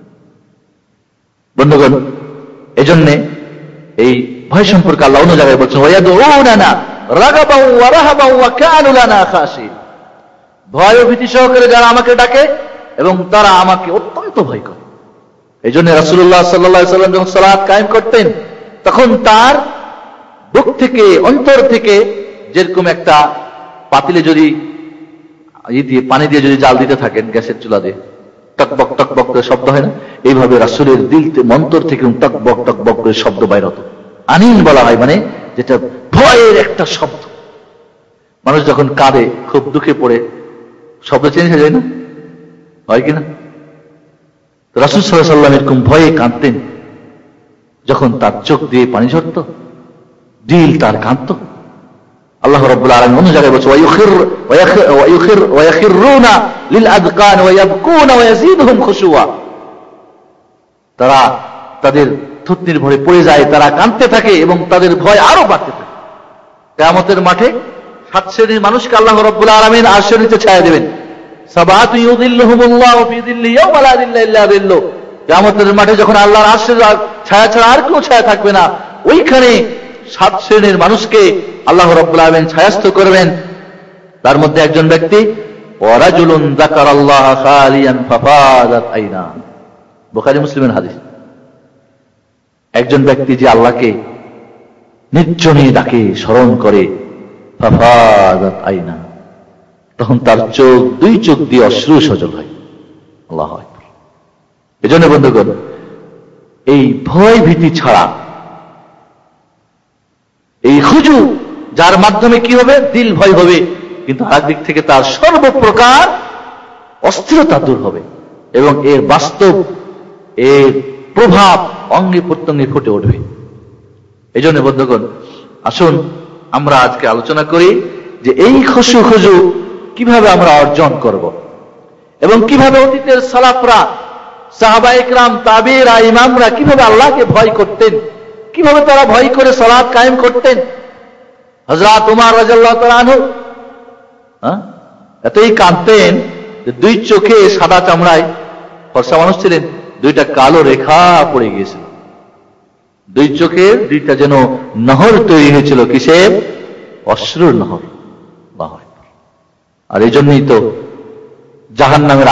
[SPEAKER 1] বন্ধুগণ, এজন্য এই ভয় সম্পর্কে আল্লাহ অন্য জায়গায় বলছেন, ওয়ায়াদউনানা রাগাবাও ওয়া রাহাবাও ওয়া কানু লানা খাশিঈন। ভয় ও ভীতি সহকারে যারা আমাকে ডাকে এবং তারা আমাকে অত্যন্ত ভয় করে। এইজন্য রাসূলুল্লাহ সাল্লাল্লাহু আলাইহি ওয়াসাল্লাম যখন সালাত কায়েম করতেন, তখন তার বুক থেকে, অন্তর থেকে, যেরকম একটা পাতিলে যদি পানি দিয়ে যদি জাল দিতে থাকেন গ্যাসের চুলা দিয়ে, টকবক টকবক করে শব্দ হয় না? এইভাবে রাসূলের দিল, মন্তর থেকে টকবক টকবক করে শব্দ বাইর হতো। আনিন বলা হয়, মানে যেটা ভয়ের একটা শব্দ। মানুষ যখন কাঁদে, খুব দুঃখে পড়ে, শব্দ চেঞ্জ হয়ে যায় না? হয় কিনা? রাসূল সাল্লাল্লাহু আলাইহি ওয়াসাল্লাম এরকম ভয়ে কাঁদতেন, যখন তার চোখ দিয়ে পানি ঝরত, দিল তার কাঁদত। আল্লাহ রাব্বুল আলামিন অন্য জায়গায় বলছে, ওয়ায়াখিরুনা লিল আযকান ওয়া ইয়াবকুনা ওয়া ইয়াজিদুহুম খুশুয়া। তারা তাদের থুতনির ভরে পড়ে যায়, তারা কাঁদতে থাকে এবং তাদের ভয় আরো বাড়তে থাকে। কিয়ামতের মাঠে 7 শ্রেণীর মানুষকে আল্লাহ রাব্বুল আলামিন আরশের নিচে ছায়া দেবেন। সাবাতু ইউযিল্লুহুমুল্লাহু ফি যিল্লিহি ইয়াওমা লা যিল্লা ইল্লা যিল্লুহ। কিয়ামতের মাঠে যখন আল্লাহর আরশের ছায়া ছাড়া আর কোনো ছায়া থাকবে না, ওইখানে 7 শ্রেণীর মানুষকে আল্লাহ রাব্বুল আলামিন ছায়াস্থ করবেন। তার মধ্যে একজন ব্যক্তি, ওয়া রাজুলুন যাকারাল্লাহ খালিয়ান ফাফাদাত আইনা। বুখারী মুসলিমের হাদিস। একজন ব্যক্তি যে আল্লাহকে নির্জনে ডাকে, স্মরণ করে, ফাফাদাত আইনা, তখন তার চোখ, 2 চোখ দিয়ে অশ্রু সজল হয়। আল্লাহু আকবার। এজন্য বন্ধুগণ, এই ভয় ভীতি ছাড়া, এই খুজু, যার মাধ্যমে কি হবে, দিল ভয় হবে, কিন্তু আরেক থেকে তার সর্বপ্রকার অস্থিরতা দূর হবে এবং এর বাস্তব, এর প্রভাব অঙ্গে প্রত্যঙ্গে ফুটে উঠবে। এই জন্য বন্ধুগণ, আসুন আমরা আজকে আলোচনা করি যে এই খুশু কিভাবে আমরা অর্জন করব এবং কিভাবে অতীতের সালাফরা, সাহাবায়ে কেরাম, তাবেঈরা, ইমামরা কিভাবে আল্লাহকে ভয় করতেন, কিভাবে তারা ভয় করে সালাত কায়েম করতেন। হযরত উমর রাদিয়াল্লাহু তাআলা আনহু এতই কাঁদতেন যে 2 চোখে, সাদা চামড়ায়, ফর্সা মানুষ ছিলেন, 2টা কালো রেখা পড়ে গিয়েছিল। 2 চোখের 2টা যেন নহর তৈরি হয়েছিল। কিসের? অশ্রুর নহর। আর এই জন্যই তো জাহান্নামের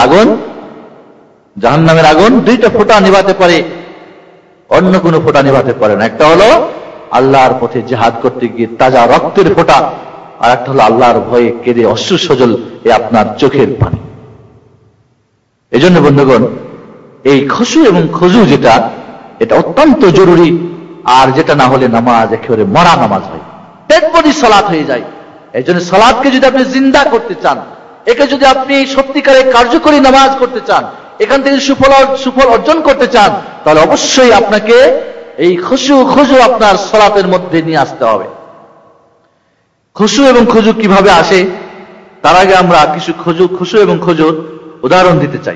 [SPEAKER 1] আগুন 2টা ফোঁটা নিভাতে পারে, অন্য কোনো ফোঁটা নিভাতে পারে না। একটা হলো আল্লাহর পথে জিহাদ করতে গিয়ে তাজা রক্তের ফোঁটা, আর একটা হলো আল্লাহর ভয়ে কেঁদে অশ্রু সজল এ আপনার চোখের পানি। এজন্য বন্ধুগণ, এই খুশু এবং খুজু যেটা, এটা অত্যন্ত জরুরি। আর যেটা না হলে নামাজ একেবারে মরা নামাজ হয়, ডেড বডি সালাত হয়ে যায়। এই জন্য সালাতকে যদি আপনি জিন্দা করতে চান, একে যদি আপনি সত্যিকারে কার্যকরী নামাজ করতে চান, এখান থেকে সুফল অর্জন করতে চান, তাহলে অবশ্যই আপনাকে এই খুশু আপনার সালাতের মধ্যে নিয়ে আসতে হবে। খুশু এবং খুজু কিভাবে আসে, তার আগে আমরা কিছু খুশু এবং খুজুর উদাহরণ দিতে চাই।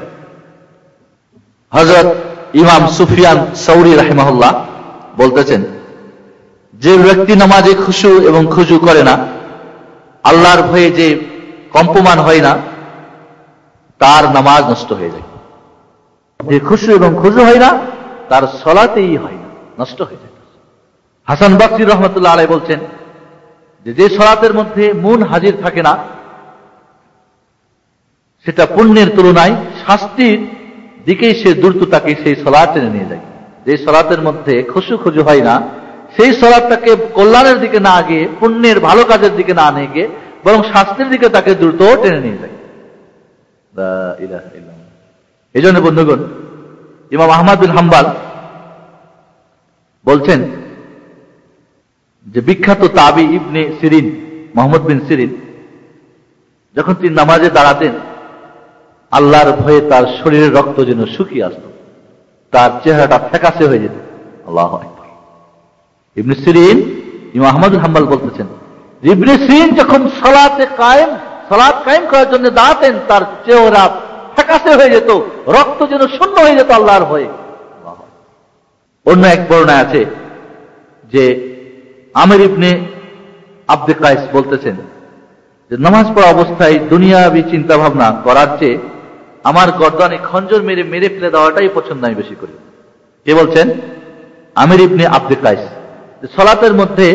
[SPEAKER 1] হযরত ইমাম সুফিয়ান সাউরি রাহিমাহুল্লাহ বলতেছেন, যে ব্যক্তি নামাজে খুশু এবং খুজু করে না, আল্লাহর ভয়ে যে কম্পমান হয় না, তার নামাজ নষ্ট হয়ে যায়। যে খুশু এবং খুজু হয় না, তার সলাতেই হয় না, নষ্ট হয়ে যায়। হাসান বসরি রহমতুল্লাহ আলাইহি বলছেন যে সলাতের মধ্যে মন হাজির থাকে না, সেটা পুণ্যের তুলনায় শাস্তির দিকেই সে দ্রুত তাকে সেই সলাত টেনে নিয়ে যায়। যে সলাতের মধ্যে খুশু খুজু হয় না, সেই সলাতটাকে কল্যাণের দিকে না গিয়ে, পুণ্যের ভালো কাজের দিকে না নিয়ে গিয়ে, বরং শাস্তির দিকে তাকে দ্রুত টেনে নিয়ে যায়। লা ইলাহা ইল্লাল্লাহ। এই জন্য বন্ধুগণ, ইমাম আহমদ বিন হাম্বল বলছেন যে বিখ্যাত তাবি ইবনে সিরিন, মোহাম্মদ বিন সিরিন, যখন তিনি নামাজে দাঁড়াতেন, আল্লাহর ভয়ে তার শরীরের রক্ত যেন শুকিয়ে আসত, তার চেহারাটা ফ্যাকাশে হয়ে যেত। আল্লাহু আকবার। ইবনে সিরিন, ইমাম আহমদ বিন হাম্বল বলতেছেন, ইবনে সিরিন যখন সালাত কায়েম করার জন্য দাঁড়াতেন, তার চেহারা ফ্যাকাশে হয়ে যেত, রক্ত যেন শূন্য হয়ে যেত আল্লাহর ভয়ে। অন্য এক বর্ণনায় আছে যে আমির ইবনে আব্দে কায়েস বলতেছেন যে নামাজ পড়া অবস্থায় দুনিয়াবি চিন্তা ভাবনা করার চেয়ে আমার গর্দানে খঞ্জর মেরে ফেলে দেওয়াটাই পছন্দ আমি বেশি করি। কে বলছেন? আমির ইবনে আব্দে কায়েস। সালাতের মধ্যে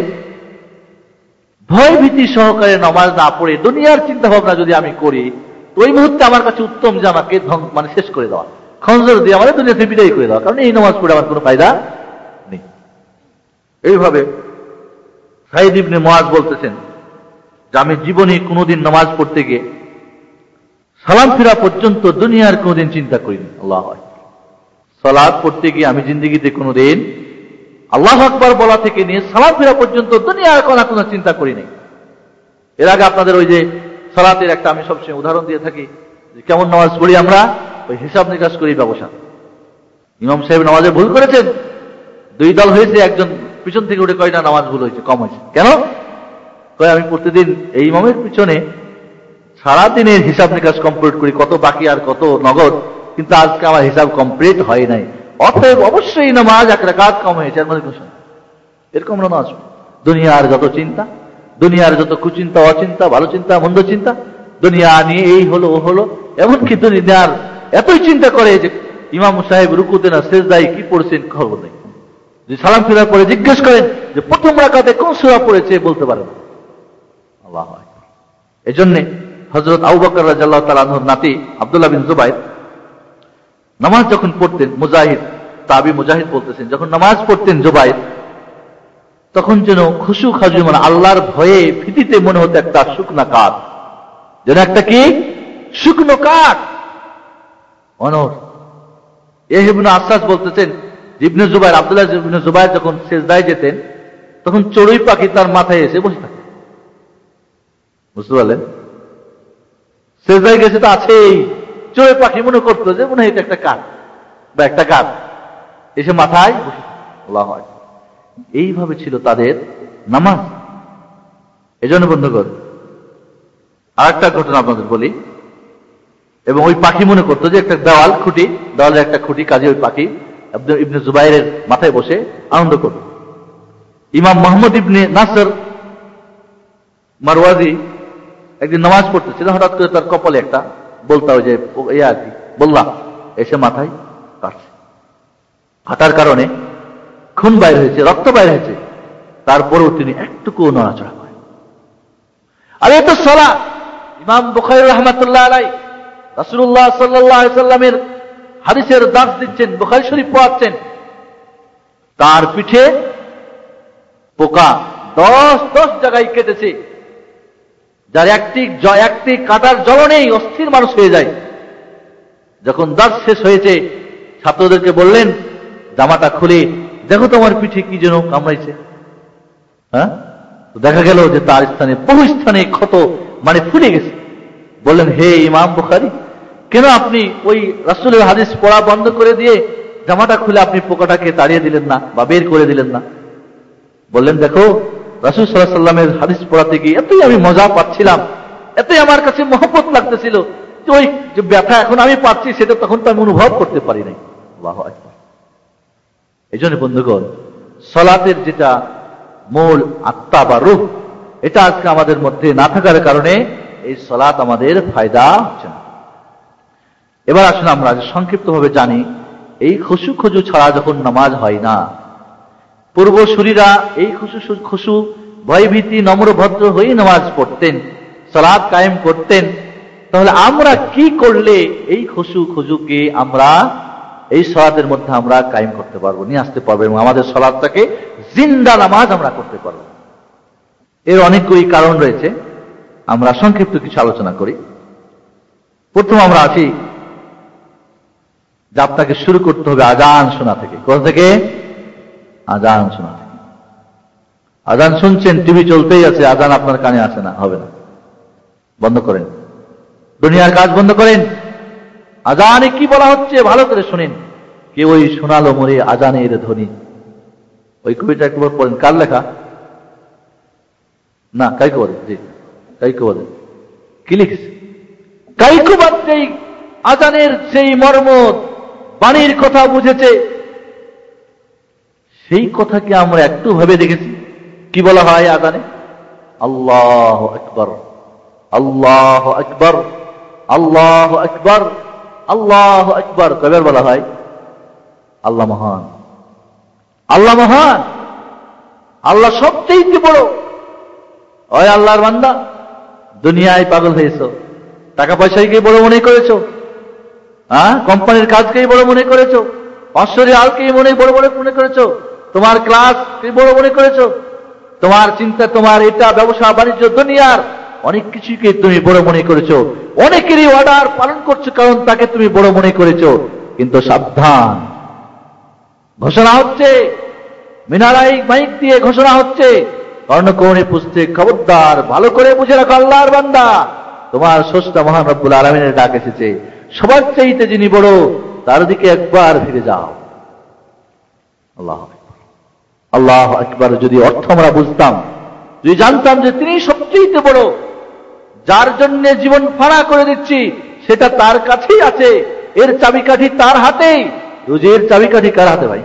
[SPEAKER 1] ভয় ভীতি সহকারে নামাজ না পড়ে দুনিয়ার চিন্তা ভাবনা যদি আমি করি, তো ওই মুহূর্তে আমার কাছে উত্তম যে আমাকে শেষ করে দেওয়া, খঞ্জর দিয়ে আমাদের দুনিয়া থেকে বিদায় করে দেওয়া, কারণ এই নামাজ পড়ে আমার কোনো ফায়দা নেই। এইভাবে সাইদ ইবনে মুআজ বলতেছেন যে আমি জীবনে কোনোদিন নামাজ পড়তে গিয়ে সালাম ফিরা পর্যন্ত দুনিয়ার কোনোদিন চিন্তা করিনি। আল্লাহু আকবার। সালাত পড়তে গিয়ে আমি জিন্দেগিতে কোনোদিন আল্লাহু আকবার বলা থেকে নিয়ে সালাম ফিরা পর্যন্ত দুনিয়ার কোনো চিন্তা করিনি। এর আগে আপনাদের ওই যে সালাতের একটা আমি সবসময় উদাহরণ দিয়ে থাকি, যে কেমন নামাজ পড়ি আমরা, ওই হিসাব নিকাশ করি ব্যবসা। ইমাম সাহেব নামাজে ভুল করেছেন, দুই দল হয়েছে, একজন পিছন থেকে উঠে কয় না নামাজ ভুল হয়েছে, কম হয়েছে। কেন? কয় আমি প্রতিদিন এই ইমামের পিছনে সারাদিনের হিসাব নিকাশ কমপ্লিট করি, কত বাকি আর কত নগদ, কিন্তু আজকে আমার হিসাব কমপ্লিট হয় নাই, অতএব অবশ্যই নামাজ এক রাকাত কম হয়েছে। এরকম নামাজ। দুনিয়ার যত চিন্তা, দুনিয়ার যত কুচিন্তা, অচিন্তা, ভালো চিন্তা, মন্দ চিন্তা, দুনিয়া নিয়ে এই হলো ও হলো, এমনকি দুনিয়ার এতই চিন্তা করে যে ইমাম সাহেব রুকুতে না সেজদায় কি পড়ছেন খবর নেই। যে সালাম ফিরার পরে জিজ্ঞেস করেন যে প্রথম রাকাতে কোন সূরা পড়েছে, বলতে পারেন। আল্লাহু আকবার। এজন্য হযরত আবু বকর রাদিয়াল্লাহু তাআলা আনহুর নাতি আব্দুল্লাহ বিন জুবাইর নামাজ যখন পড়তেন, মুজাহিদ তাবি মুজাহিদ বলতেছেন, যখন নামাজ পড়তেন জুবাইর, তখন যেন খুশু খাজু মানে আল্লাহর ভয়ে ভীতিতে মনে হতো একটা শুকনা কাঠ, যেন একটা কি শুকনো কাঠ। অনর ইবনে আসাস বলতেছেন, ইবনে জুবাইর, আব্দুল্লাহ ইবনে জুবাইর যখন সেজদায় যেতেন, তখন চড়ুই পাখি তার মাথায় এসে বসে থাকে। বুঝতে পারলেন? সেজদায় গেছে তো আছেই, চড়ুই পাখি মনে করতো যে মনে হয় এটা একটা কাঠ বা একটা গাছ, এসে মাথায় বসে থাকে। আল্লাহু আকবার। এইভাবে ছিল তাদের নামাজ। এজন্য বন্ধুগণ, আর একটা ঘটনা আপনাদের বলি। এবং ওই পাখি মনে করতো যে একটা দেওয়ালের একটা খুঁটি, কাজে ওই পাখি ইবনে জুবাইরের মাথায় বসে আনন্দ করত। ইমাম মোহাম্মদ ইবনে নাসর মারওয়াজি একদিন নামাজ পড়তেছিল, হঠাৎ করে তার কপালে একটা বলতা, ওই যে আর কি বললাম, এসে মাথায় কাটছে। কাটার কারণে খুন বাইর হয়েছে, রক্ত বাইর হয়েছে, তারপরেও তিনি একটুকু নড়াচড়া করেন। আর এ তো সালাত। ইমাম বুখারী রাহমাতুল্লাহ আলাইহি রাসূলুল্লাহ সাল্লাল্লাহু আলাইহি সাল্লামের হাদিসের দার্স দিচ্ছেন, বুখারী শরীফ পড়াচ্ছেন, তার পিঠে পোকা 10 জায়গায় কেটেছে, যার একটি কাটার জ্বলনেই অস্থির মানুষ হয়ে যায়। যখন দার্স শেষ হয়েছে, ছাত্রদেরকে বললেন জামাটা খুলে দেখো তোমার পিঠে কি যেন কামড়াইছে। হ্যাঁ, দেখা গেল যে তার স্থানে বহু স্থানে ক্ষত মানে ফুলে গেছে। বললেন, হে ইমাম বুখারী, কেন আপনি ওই রাসূলের হাদিস পড়া বন্ধ করে দিয়ে জামাটা খুলে আপনি পোকাটাকে তাড়িয়ে দিলেন না বা বের করে দিলেন না? বললেন, দেখো রাসূল সাল্লাল্লাহু আলাইহি ওয়াসাল্লামের হাদিস পড়াতে গিয়ে এতই আমি মজা পাচ্ছিলাম এতই আমার কাছে মহব্বত লাগতেছিল যে ওই যে ব্যথা এখন আমি পাচ্ছি সেটা তখন তো আমি অনুভব করতে পারি নাই। আল্লাহু আকবার। এই জন্য বন্ধুগণ, সালাতের যেটা মূল আত্মা বা রূহ, এটা আজকে আমাদের মধ্যে না থাকার কারণে এই সালাত আমাদের ফায়দা হচ্ছে না। এবার আসুন আমরা সংক্ষিপ্তভাবে জানি, এই খুশু খুজু ছাড়া যখন নামাজ হয় না, পূর্বসূরীরা এই খুশু ভয়ভীতি নম্র ভদ্র হয়ে নামাজ পড়তেন, সালাত কায়েম করতেন, তাহলে আমরা কি করলে এই খুশু খুজুকে আমরা এই সালাতের মধ্যে আমরা কায়েম করতে পারবো, নিয়ে আসতে পারবো এবং আমাদের সালাতটাকে জিন্দা নামাজ আমরা করতে পারবো? এর অনেকগুলি কারণ রয়েছে, আমরা সংক্ষিপ্ত কিছু আলোচনা করি। প্রথম আমরা আছি যে আপনাকে শুরু করতে হবে আজান শোনা থেকে। কোথা থেকে? আজান শোনা থেকে। আজান শুনছেন, টিভি চলতেই আছে, আজান আপনার কানে আসে না, হবে না, বন্ধ করেন, দুনিয়ার কাজ বন্ধ করেন। আজানে কি বলা হচ্ছে ভালো করে শুনেন। কে ওই শোনালো মোরে আজানের ধ্বনি? ওই কবিতা একবার পড়েন। কার লেখা? না, কাইকো বলেন। জি, কাইকো বলেন। কি লিখেছে? কাইকো বাচ্চাই আজানের সেই মর্ম বাণীর কথা বুঝেছে, সেই কথাকে আমরা একটু ভেবে দেখেছি। কি বলা হয় আজানে? আল্লাহু আকবার, আল্লাহু আকবার, আল্লাহু আকবার, আল্লাহু আকবার। কয়বার বলা হয়? আল্লাহ মহান, আল্লাহ মহান, আল্লাহ সবচেয়ে বড়। ওই আল্লাহর বান্দা, দুনিয়ায় পাগল হয়েছো, টাকা পয়সাকে বড় মনে করেছো, কোম্পানির কাজকেই বড় মনে করেছো, ঐশ্বর্য আলকেই বড় বড় মনে করেছো, তোমার ক্লাসকে বড় মনে করেছো, তোমার চিন্তা, তোমার এটা ব্যবসা বাণিজ্য দুনিয়ার অনেক কিছুকে তুমি বড় মনে করেছো, অনেকেরই অর্ডার পালন করছো কারণ তাকে তুমি বড় মনে করেছো। কিন্তু সাবধান, ঘোষণা হচ্ছে, মিনারাই মাইক দিয়ে ঘোষণা হচ্ছে, কর্ণকৌণে পুস্তক, খবরদার, ভালো করে বুঝে রাখো আল্লাহর বান্দা, তোমার স্রষ্টা মহান রব্বুল আলামিনের ডাক এসেছে। সবার চাইতে যিনি বড় তার দিকে একবার ফিরে যাও। আল্লাহু আকবার, আল্লাহু আকবার। যদি অর্থ আমরা বুঝতাম, যদি জানতাম যে তিনি সবচেয়ে বড়, যার জন্য জীবন ফাড়া করে দিচ্ছি সেটা তার কাছেই আছে, এর চাবিকাঠি তার হাতেই। রোজের চাবিকাঠি কার হাতে ভাই?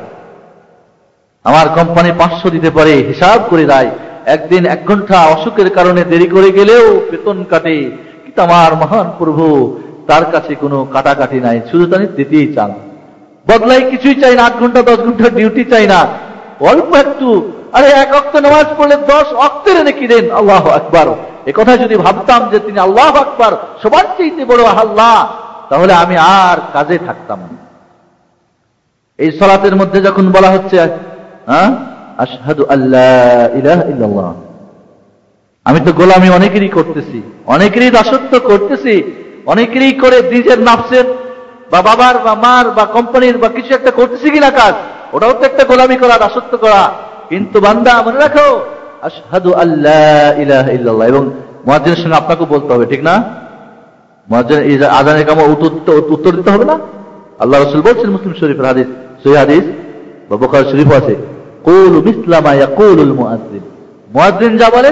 [SPEAKER 1] আমার কোম্পানি 500 দিতে পারে, হিসাব করে দেয়, একদিন 1 ঘন্টা অসুখের কারণে দেরি করে গেলেও বেতন কাটে। কিন্তু আমার মহান প্রভু, তার কাছে কোনো কাটাকাটি নাই, শুধু তানি দিতেই চান, বদলাই কিছুই চাই না, 8 ঘন্টা 10 ঘন্টা ডিউটি চাই না, অল্প একটু, আরে 1 ওয়াক্ত নামাজ পড়লে 10 ওয়াক্তের নাকি দেন। আল্লাহু আকবার। এ কথা যদি ভাবতাম যে তিনি আল্লাহু আকবার, সবার চাইতে বড় আল্লাহ, তাহলে আমি আর কাজে থাকতাম না। এই সালাতের মধ্যে যখন বলা হচ্ছে আশহাদু আল্লা ইলাহা ইল্লাল্লাহ, আমি তো গোলামি অনেকেরই করতেছি, অনেকেরই দাসত্ব করতেছি, অনেকেরই করে নিজের নাফসের বা বাবার বা মার বা কোম্পানির বা কিছু একটা করতেছি কিনা কাজ, ওটাও তো একটা গোলামি করা, দাসত্ব করা। কিন্তু বান্দা মনে রাখো, আশহাদু আল্লা ইলাহা ইল্লাল্লাহ। এবং মুয়াজ্জিনের সঙ্গে আপনাকে বলতে হবে, ঠিক না? মুয়াজ্জিন আযানের কামে উত্তর দিতে হবে না? আল্লাহ রাসূল বলছেন, মুসলিম শরীফের হাদিস, সহিহ হাদিস বা বুখারী শরীফ আছে, কুলু মিসলা মা ইয়াকুলুল মুয়াজ্জিন। মুয়াজ্জিন যা বলে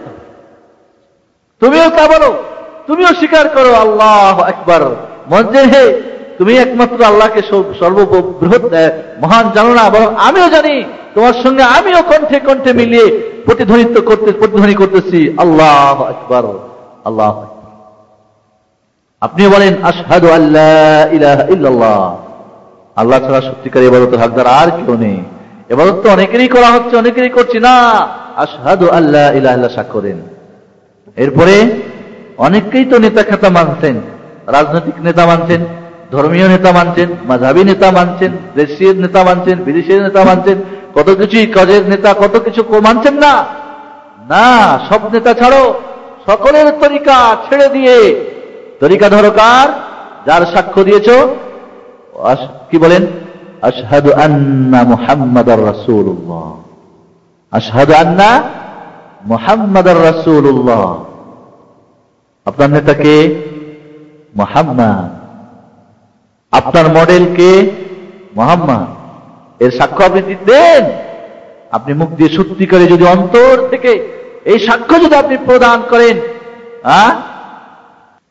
[SPEAKER 1] তুমিও তা বলো, তুমিও স্বীকার করো আল্লাহু আকবার। মুয়াজ্জিন হে, তুমি একমাত্র আল্লাহকে সর্ববৃহৎ মহান জানো না, বরং আমিও জানি, তোমার সঙ্গে আমিও কণ্ঠে কণ্ঠে মিলিয়ে প্রতিধ্বনি করতেছি আল্লাহু আকবার, আল্লাহু আকবার। আপনি বলেন আশহাদু আল্লা ইলাহা ইল্লাল্লাহ, আল্লাহ ছাড়া সত্যিকার ইবাদতের হকদার আর কেউ নেই। ইবাদত তো অনেকেরই করা হচ্ছে, অনেকেরই করছি না, আশহাদু আল্লা ইলাহা ইল্লাল্লাহ সাক্ষ্য দেন। এরপরে অনেকেই তো নেতা খেতা মানছেন, রাজনৈতিক নেতা মানছেন, ধর্মীয় নেতা মানছেন, মাযহাবী নেতা মানছেন, দেশের নেতা মানছেন, বিদেশের নেতা মানছেন, কত কিছুই, কাজের নেতা, কত কিছু মানছেন না। না, সব নেতা ছাড়ো, সকলের তরিকা ছেড়ে দিয়ে তরিকা ধরো কার? যার সাক্ষ্য দিয়েছো। কি বলেন? আশহাদু আন্না মুহাম্মাদার রাসূলুল্লাহ, আশহাদু আন্না মুহাম্মাদার রাসূলুল্লাহ। আপনার নেতা কে? মুহাম্মদ। আপনার মডেল কে? মুহাম্মদ। এর সাক্ষ্য আপনি দেন। আপনি মুখ দিয়ে সত্যিকারে যদি অন্তর থেকে এই সাক্ষ্য যদি আপনি প্রদান করেন,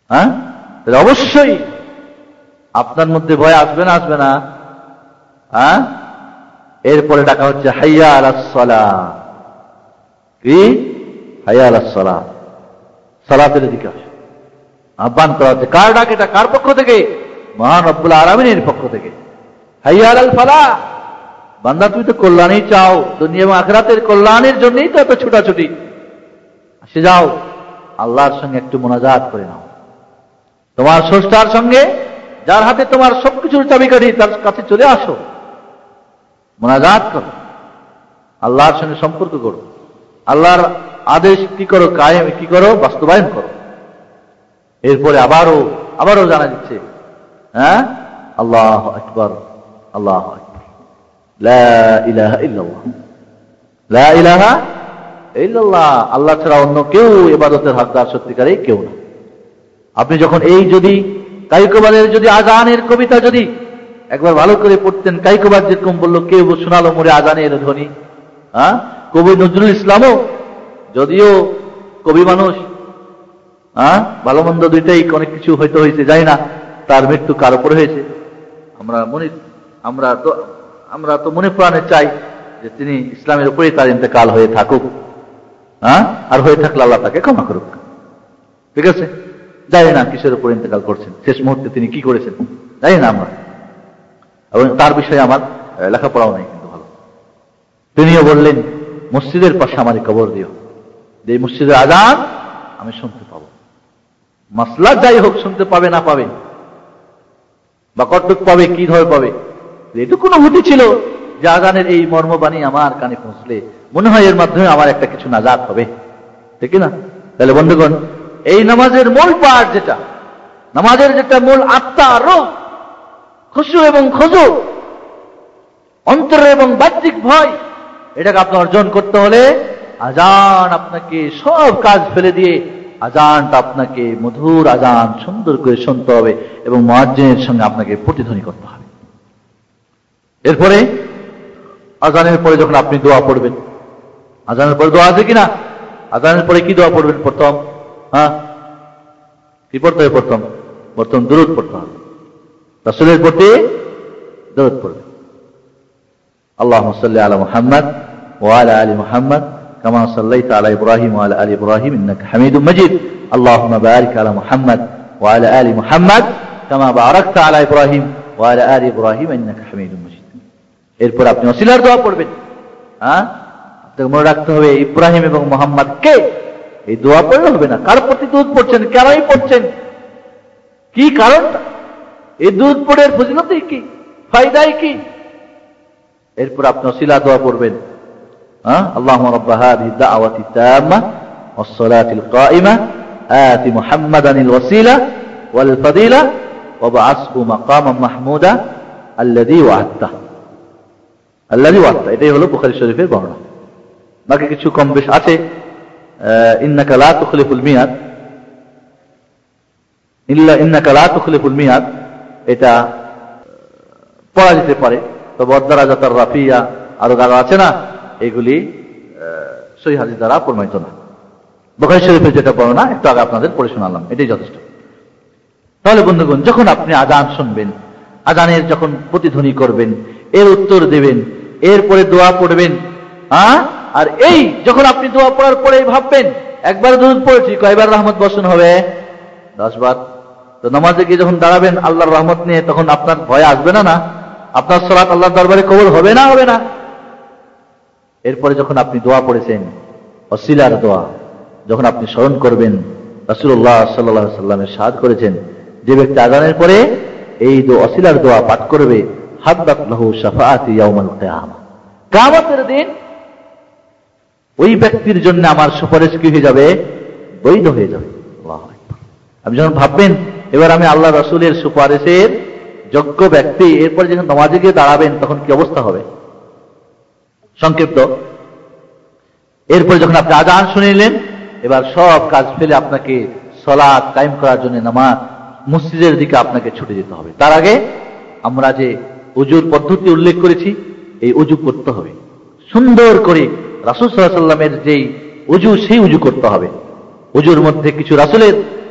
[SPEAKER 1] হ্যাঁ, তাহলে অবশ্যই আপনার মধ্যে ভয় আসবে না, আসবে না? হ্যাঁ, এরপরে ডাকা হচ্ছে হাইয়া আলাস সালাহ। কি? হাইয়া আলাস সালাহ, সালাতের দিকে আহ্বান করা হচ্ছে। কার ডাক এটা? কার পক্ষ থেকে? মহান রব্বুল আলামিনের পক্ষ থেকে। হাইয়া আলাল ফালাহ, বান্দা তুমি তো কল্যাণই চাও, দুনিয়া এবং আখিরাতের কল্যাণের জন্যই তো এত ছুটাছুটি। আসে যাও, আল্লাহর সঙ্গে একটু মোনাজাত করে নাও, তোমার স্রষ্টার সঙ্গে, যার হাতে তোমার সবকিছুর চাবিকাঠি, তার কাছে চলে আসো, মোনাজাত করো, আল্লাহর সঙ্গে সম্পর্ক করো, আল্লাহর আদেশ কি করো, কায়েম কি করো, বাস্তবায়ন করো। এরপরে আবারও জানা দিচ্ছে, হ্যাঁ, আল্লাহু আকবার, আল্লাহু আকবার, লা ইলাহা ইল্লাল্লাহ, লা ইলাহা ইল্লাল্লাহ, আল্লাহ ছাড়া অন্য কেউ ইবাদতের হকদার সত্যিকারেই কেউ না। আপনি যখন এই যদি কাইকোবাদের যদি আজানের কবিতা যদি একবার ভালো করে পড়তেন, কাইকোবাদ যেরকম বললো, কে শোনালো মোরে আজানের ধ্বনি। হ্যাঁ, কবি নজরুল ইসলামও যদিও কবি মানুষ, হ্যাঁ, ভালো মন্দ দুইটাই, অনেক কিছু হয়তো হয়েছে, যাই না, তার মৃত্যু কার উপরে হয়েছে। আমরা তো মনে প্রাণে চাই যে তিনি ইসলামের উপরেই তার ইন্তেকাল হয়ে থাকুক, হ্যাঁ, আর হয়ে থাকলে আল্লাহ তাকে ক্ষমা করুক। ঠিক আছে, জানি না কিসের উপর ইন্তেকাল করছেন, শেষ মুহূর্তে তিনি কি করেছেন জানি না আমরা, এবং তার বিষয়ে আমার লেখাপড়াও নেই, কিন্তু ভালো। তিনিও বললেন, মসজিদের পাশে আমার কবর দিও, যে মসজিদের আজান আমি শুনতে পাবো। মাসলা যাই হোক, শুনতে পাবে না পাবে, বা কতটুক পাবে, কি ধরে পাবে, এটুকু অনুভূতি ছিল যে আজানের এই মর্মবাণী আমার কানে পৌঁছলে মনে হয় এর মাধ্যমে আমার একটা কিছু নাজাত হবে, ঠিক না? তাহলে বন্ধুগণ, এই নামাজের মূল পাঠ যেটা, নামাজের যেটা মূল আত্মা, রূহ, খুশু এবং খুজু, অন্তরে এবং বাহ্যিক ভয়, এটাকে আপনি অর্জন করতে হলে আজান আপনাকে সব কাজ ফেলে দিয়ে আজানটা আপনাকে মধুর আজান সুন্দর করে শুনতে হবে এবং মুয়াজ্জিনের সঙ্গে আপনাকে প্রতিধ্বনি করতে হবে। এরপরে আজানের পরে যখন আপনি দোয়া পড়বেন, আজানের পরে দোয়া আছে কিনা? আজানের পরে কি দোয়া পড়বেন? প্রথম, হ্যাঁ, কি পড়তে হবে? প্রথম দুরূদ পড়তে হবে, রাসূলের প্রতি দুরূদ পড়বে। আল্লাহুম্মা সাল্লি আলা মুহাম্মাদ ওয়া আলা আলি মুহাম্মাদ কামা সাল্লাইতা আলা ইব্রাহিম ওয়া আলা আলি ইব্রাহিম ইন্নাকা হামিদুম মাজিদ। আল্লাহুম্মা বারিক আলা মুহাম্মাদ ওয়া আলা আলি মুহাম্মাদ কামা বারাকতা আলা ইব্রাহিম ওয়া আলা আলি ইব্রাহিম ইন্নাকা হামিদুম মাজিদ। এরপর আপনি ওসিলার দোয়া পড়বেন। হ্যাঁ, আপনাকে মনে রাখতে হবে ইব্রাহিম এবং মুহাম্মদ কে। এই দোয়া পড়লে হবে না। কার প্রতি দুধ পড়ছেন, কেনই পড়ছেন, কি কারণটা, এই দুধ পড়ের ফজিলতই কি, ফায়দাই কি। এরপর আপনি ওসিলা দোয়া পড়বেন। হ্যাঁ, আল্লাহুম্মা রাব্বা হাযিহি দাওয়াতি তাম্মা ওয়াস সালাতিল কাইমা আতি মুহাম্মাদানিল ওয়াসিলা ওয়াল ফাদিলা ওয়া বআসহু মাকামান মাহমুদা আল্লাযী ওয়া'আদতা। এটাই হলো বুখারী শরীফের বর্ণনা। বাকি কিছু কম বেশ আছে। ইন্নাকা লা তুখলিফুল মিয়াদ, ইন্নাকা লা তুখলিফুল মিয়াদ, এটা পড়া যেতে পারে, তবে অদ্দারাজাতার রাফিয়া আরো গাড়া আছে না, এগুলি সহিহ হাদিস দ্বারা প্রমাণিত না। বুখারী শরীফের যেটা বর্ণনা একটু আগে আপনাদের পড়ে শোনালাম, এটাই যথেষ্ট। তাহলে বন্ধুগণ, যখন আপনি আজান শুনবেন, আজানের যখন প্রতিধ্বনি করবেন, এর উত্তর দেবেন, এরপরে দোয়া পড়বেন। আর এই যখন আপনি দোয়া পড়ার পরে ভাববেন, একবার দুরূদ পড়েছি, কয়বার রহমত বর্ষণ হবে? 10 বার। তো নামাজে গিয়ে যখন দাঁড়াবেন আল্লাহর রহমত নিয়ে, তখন আপনার ভয় আসবে না? না, আপনার সালাত আল্লাহর দরবারে কবুল হবে না? হবে না। এরপরে যখন আপনি দোয়া পড়েছেন, ওসিলার দোয়া, যখন আপনি স্মরণ করবেন, রাসূলুল্লাহ সাল্লাল্লাহু আলাইহি ওয়াসাল্লাম ইরশাদ করেছেন, যে ব্যক্তি আযানের পরে এই ওসিলার দোয়া পাঠ করবে, হাদ্দাত লাহু শাফাআতি ইয়াউমাল কিয়ামা, কিয়ামতের দিন ওই ব্যক্তির জন্য আমার সুপারিশ কি হয়ে যাবে? বৈধ হয়ে যাবে। আল্লাহু আকবার। আপনি যখন ভাববেন এবার আমি আল্লাহ রাসূলের সুপারিশের যোগ্য ব্যক্তি, এরপর যখন নামাজে গিয়ে দাঁড়াবেন তখন কি অবস্থা হবে? সংক্ষিপ্ত। এরপর যখন আপনি আজান শুনিলেন, এবার সব কাজ ফেলে আপনাকে সালাত কায়েম করার জন্য নামাজ মসজিদের দিকে আপনাকে ছুটে যেতে হবে। তার আগে আমরা যে উজুর পদ্ধতি উল্লেখ করেছি, এই উজু করতে হবে সুন্দর করে। রাসূল সাল্লাল্লাহু আলাইহি ওয়াসাল্লামের যেই উজু, সেই উজু করতে হবে। উজুর মধ্যে কিছু রাসূলের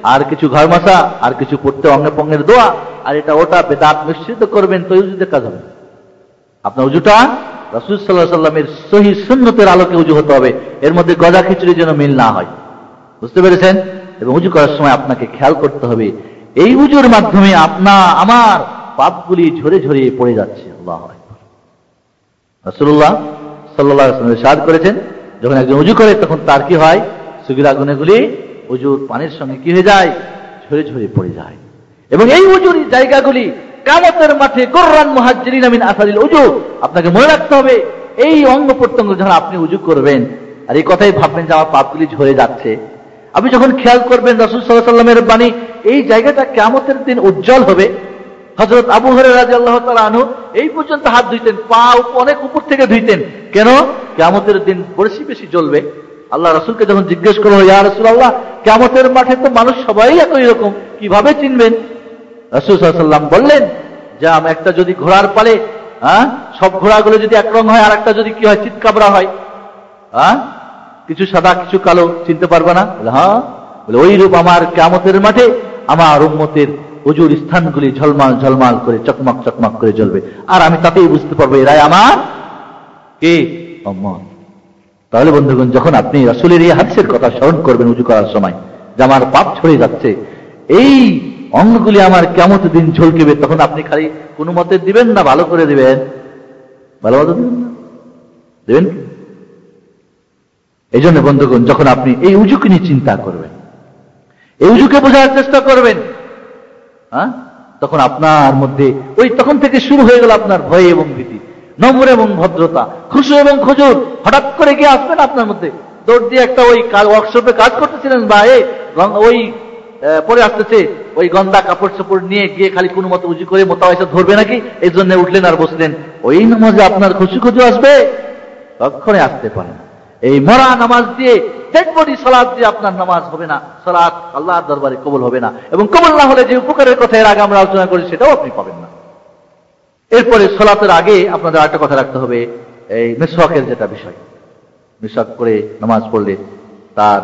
[SPEAKER 1] আর কিছু ঘর মশা, আর কিছু পড়তে অঙ্গে পঙ্গের দোয়া, আর এটা ওটা বেদাত মিশ্রিত করবেন, তো উজুতে কাজ হবে। আপনার উজুটা রাসূল সাল্লাল্লাহু আলাইহি ওয়াসাল্লামের সহিহ সুন্নতের আলোকে উজু হতে হবে, এর মধ্যে গজা খিচুড়ি যেন মিল না হয়। বুঝতে পেরেছেন? এবং উজু করার সময় আপনাকে খেয়াল করতে হবে এই উজুর মাধ্যমে আমার পাপগুলি ঝরে ঝরে পড়ে যাচ্ছে। আল্লাহু আকবার। রাসূলুল্লাহ সাল্লাল্লাহু আলাইহি ওয়াসাল্লাম ইরশাদ করেছেন, যখন একজন উজু করে তখন তার কি হয়? সগীরা গুনাহগুলি উজুর পানির সঙ্গে কি হয়ে যায়? ঝরে ঝরে পড়ে যায়। এবং এই উজুর জায়গাগুলি কিয়ামতের মাঠে গুররান মুহাজ্জিরিন মিন আসারিল উজু। আপনাকে মনে রাখতে হবে এই অঙ্গ প্রত্যঙ্গ যখন আপনি উজু করবেন, আর এই কথাই ভাববেন যে আমার পাপগুলি ঝরে যাচ্ছে, আপনি যখন খেয়াল করবেন রাসূল সাল্লাল্লাহু আলাইহি ওয়াসাল্লামের বাণী, এই জায়গাটা কিয়ামতের দিন উজ্জ্বল হবে। হযরত আবু হুরায়রা রাদিয়াল্লাহু তাআলা আনহু এই পর্যন্ত হাত ধুইতেন, পা অনেক উপর থেকে ধুইতেন। কেন? কিয়ামতের দিন বেশি বেশি জ্বলবে। আল্লাহ রাসূলকে যখন জিজ্ঞেস করলো, ইয়া রাসূলুল্লাহ, কিয়ামতের মাঠে তো মানুষ সবাই একই রকম, কিভাবে চিনবেন? রাসূল সাল্লাল্লাহু আলাইহি ওয়াসাল্লাম বললেন যে একটা যদি ঘোড়ার পালে সব ঘোড়াগুলো যদি এক রং হয়, আর একটা যদি কি হয়, চিতকাবরা হয়, কিছু সাদা কিছু কালো, চিনতে পারবে না? হ্যাঁ। বলে ওই রূপ আমার কিয়ামতের মাঠে আমার উম্মতের উজুর স্থানগুলি ঝলমাল ঝলমাল করে চকমক চকমক করে জ্বলবে, আর আমি তাতেই বুঝতে পারবো এরাই আমার কে? উম্মত। তাহলে বন্ধুগণ, যখন আপনি রাসূলের এই হাদিসের কথা স্মরণ করবেন উজু করার সময়, যে আমার পাপ ছড়ে যাচ্ছে, এই অঙ্গগুলি আমার কিয়ামতের দিন ঝলকেবে, তখন আপনি খালি কোনো মতে দিবেন না, ভালো করে দিবেন? ভালো মতো দিবেন না, দেবেন? এই জন্য বন্ধুগণ, যখন আপনি এই উজুকে নিয়ে চিন্তা করবেন, এই উজুকে বোঝার চেষ্টা করবেন, তখন আপনার মধ্যে তখন থেকে শুরু হয়ে গেল আপনার ভয় এবং ভীতি, নম্র এবং ভদ্রতা, খুশু এবং খুজুর হঠাৎ করে গিয়ে আসবেন আপনার মধ্যে। দৌড় দিয়ে একটা ওয়ার্কশপে কাজ করতেছিলেন, বা পরে আসতেছে ওই গন্দা কাপড় চাপড় নিয়ে গিয়ে খালি কোনো মতো উজু করে মোতাবাইসা ধরবে নাকি, এই জন্য উঠলেন আর বসলেন। ওই নামাজে আপনার খুশু খুজু আসবে? কখনো আসতে পারে না। এই মরা নামাজ দিয়ে, ডেড বডি সালাত দিয়ে আপনার নামাজ হবে না, সালাত আল্লাহর দরবারে কবুল হবে না। এবং কবুল না হলে যে উপকারের কথা এর আগে আমরা আলোচনা করি, সেটাও আপনি পাবেন না। এরপরে সালাতের আগে আপনাদের আরেকটা কথা রাখতে হবে, এই মিসওয়াকের যেটা বিষয়, মিসওয়াক করে নামাজ পড়লে তার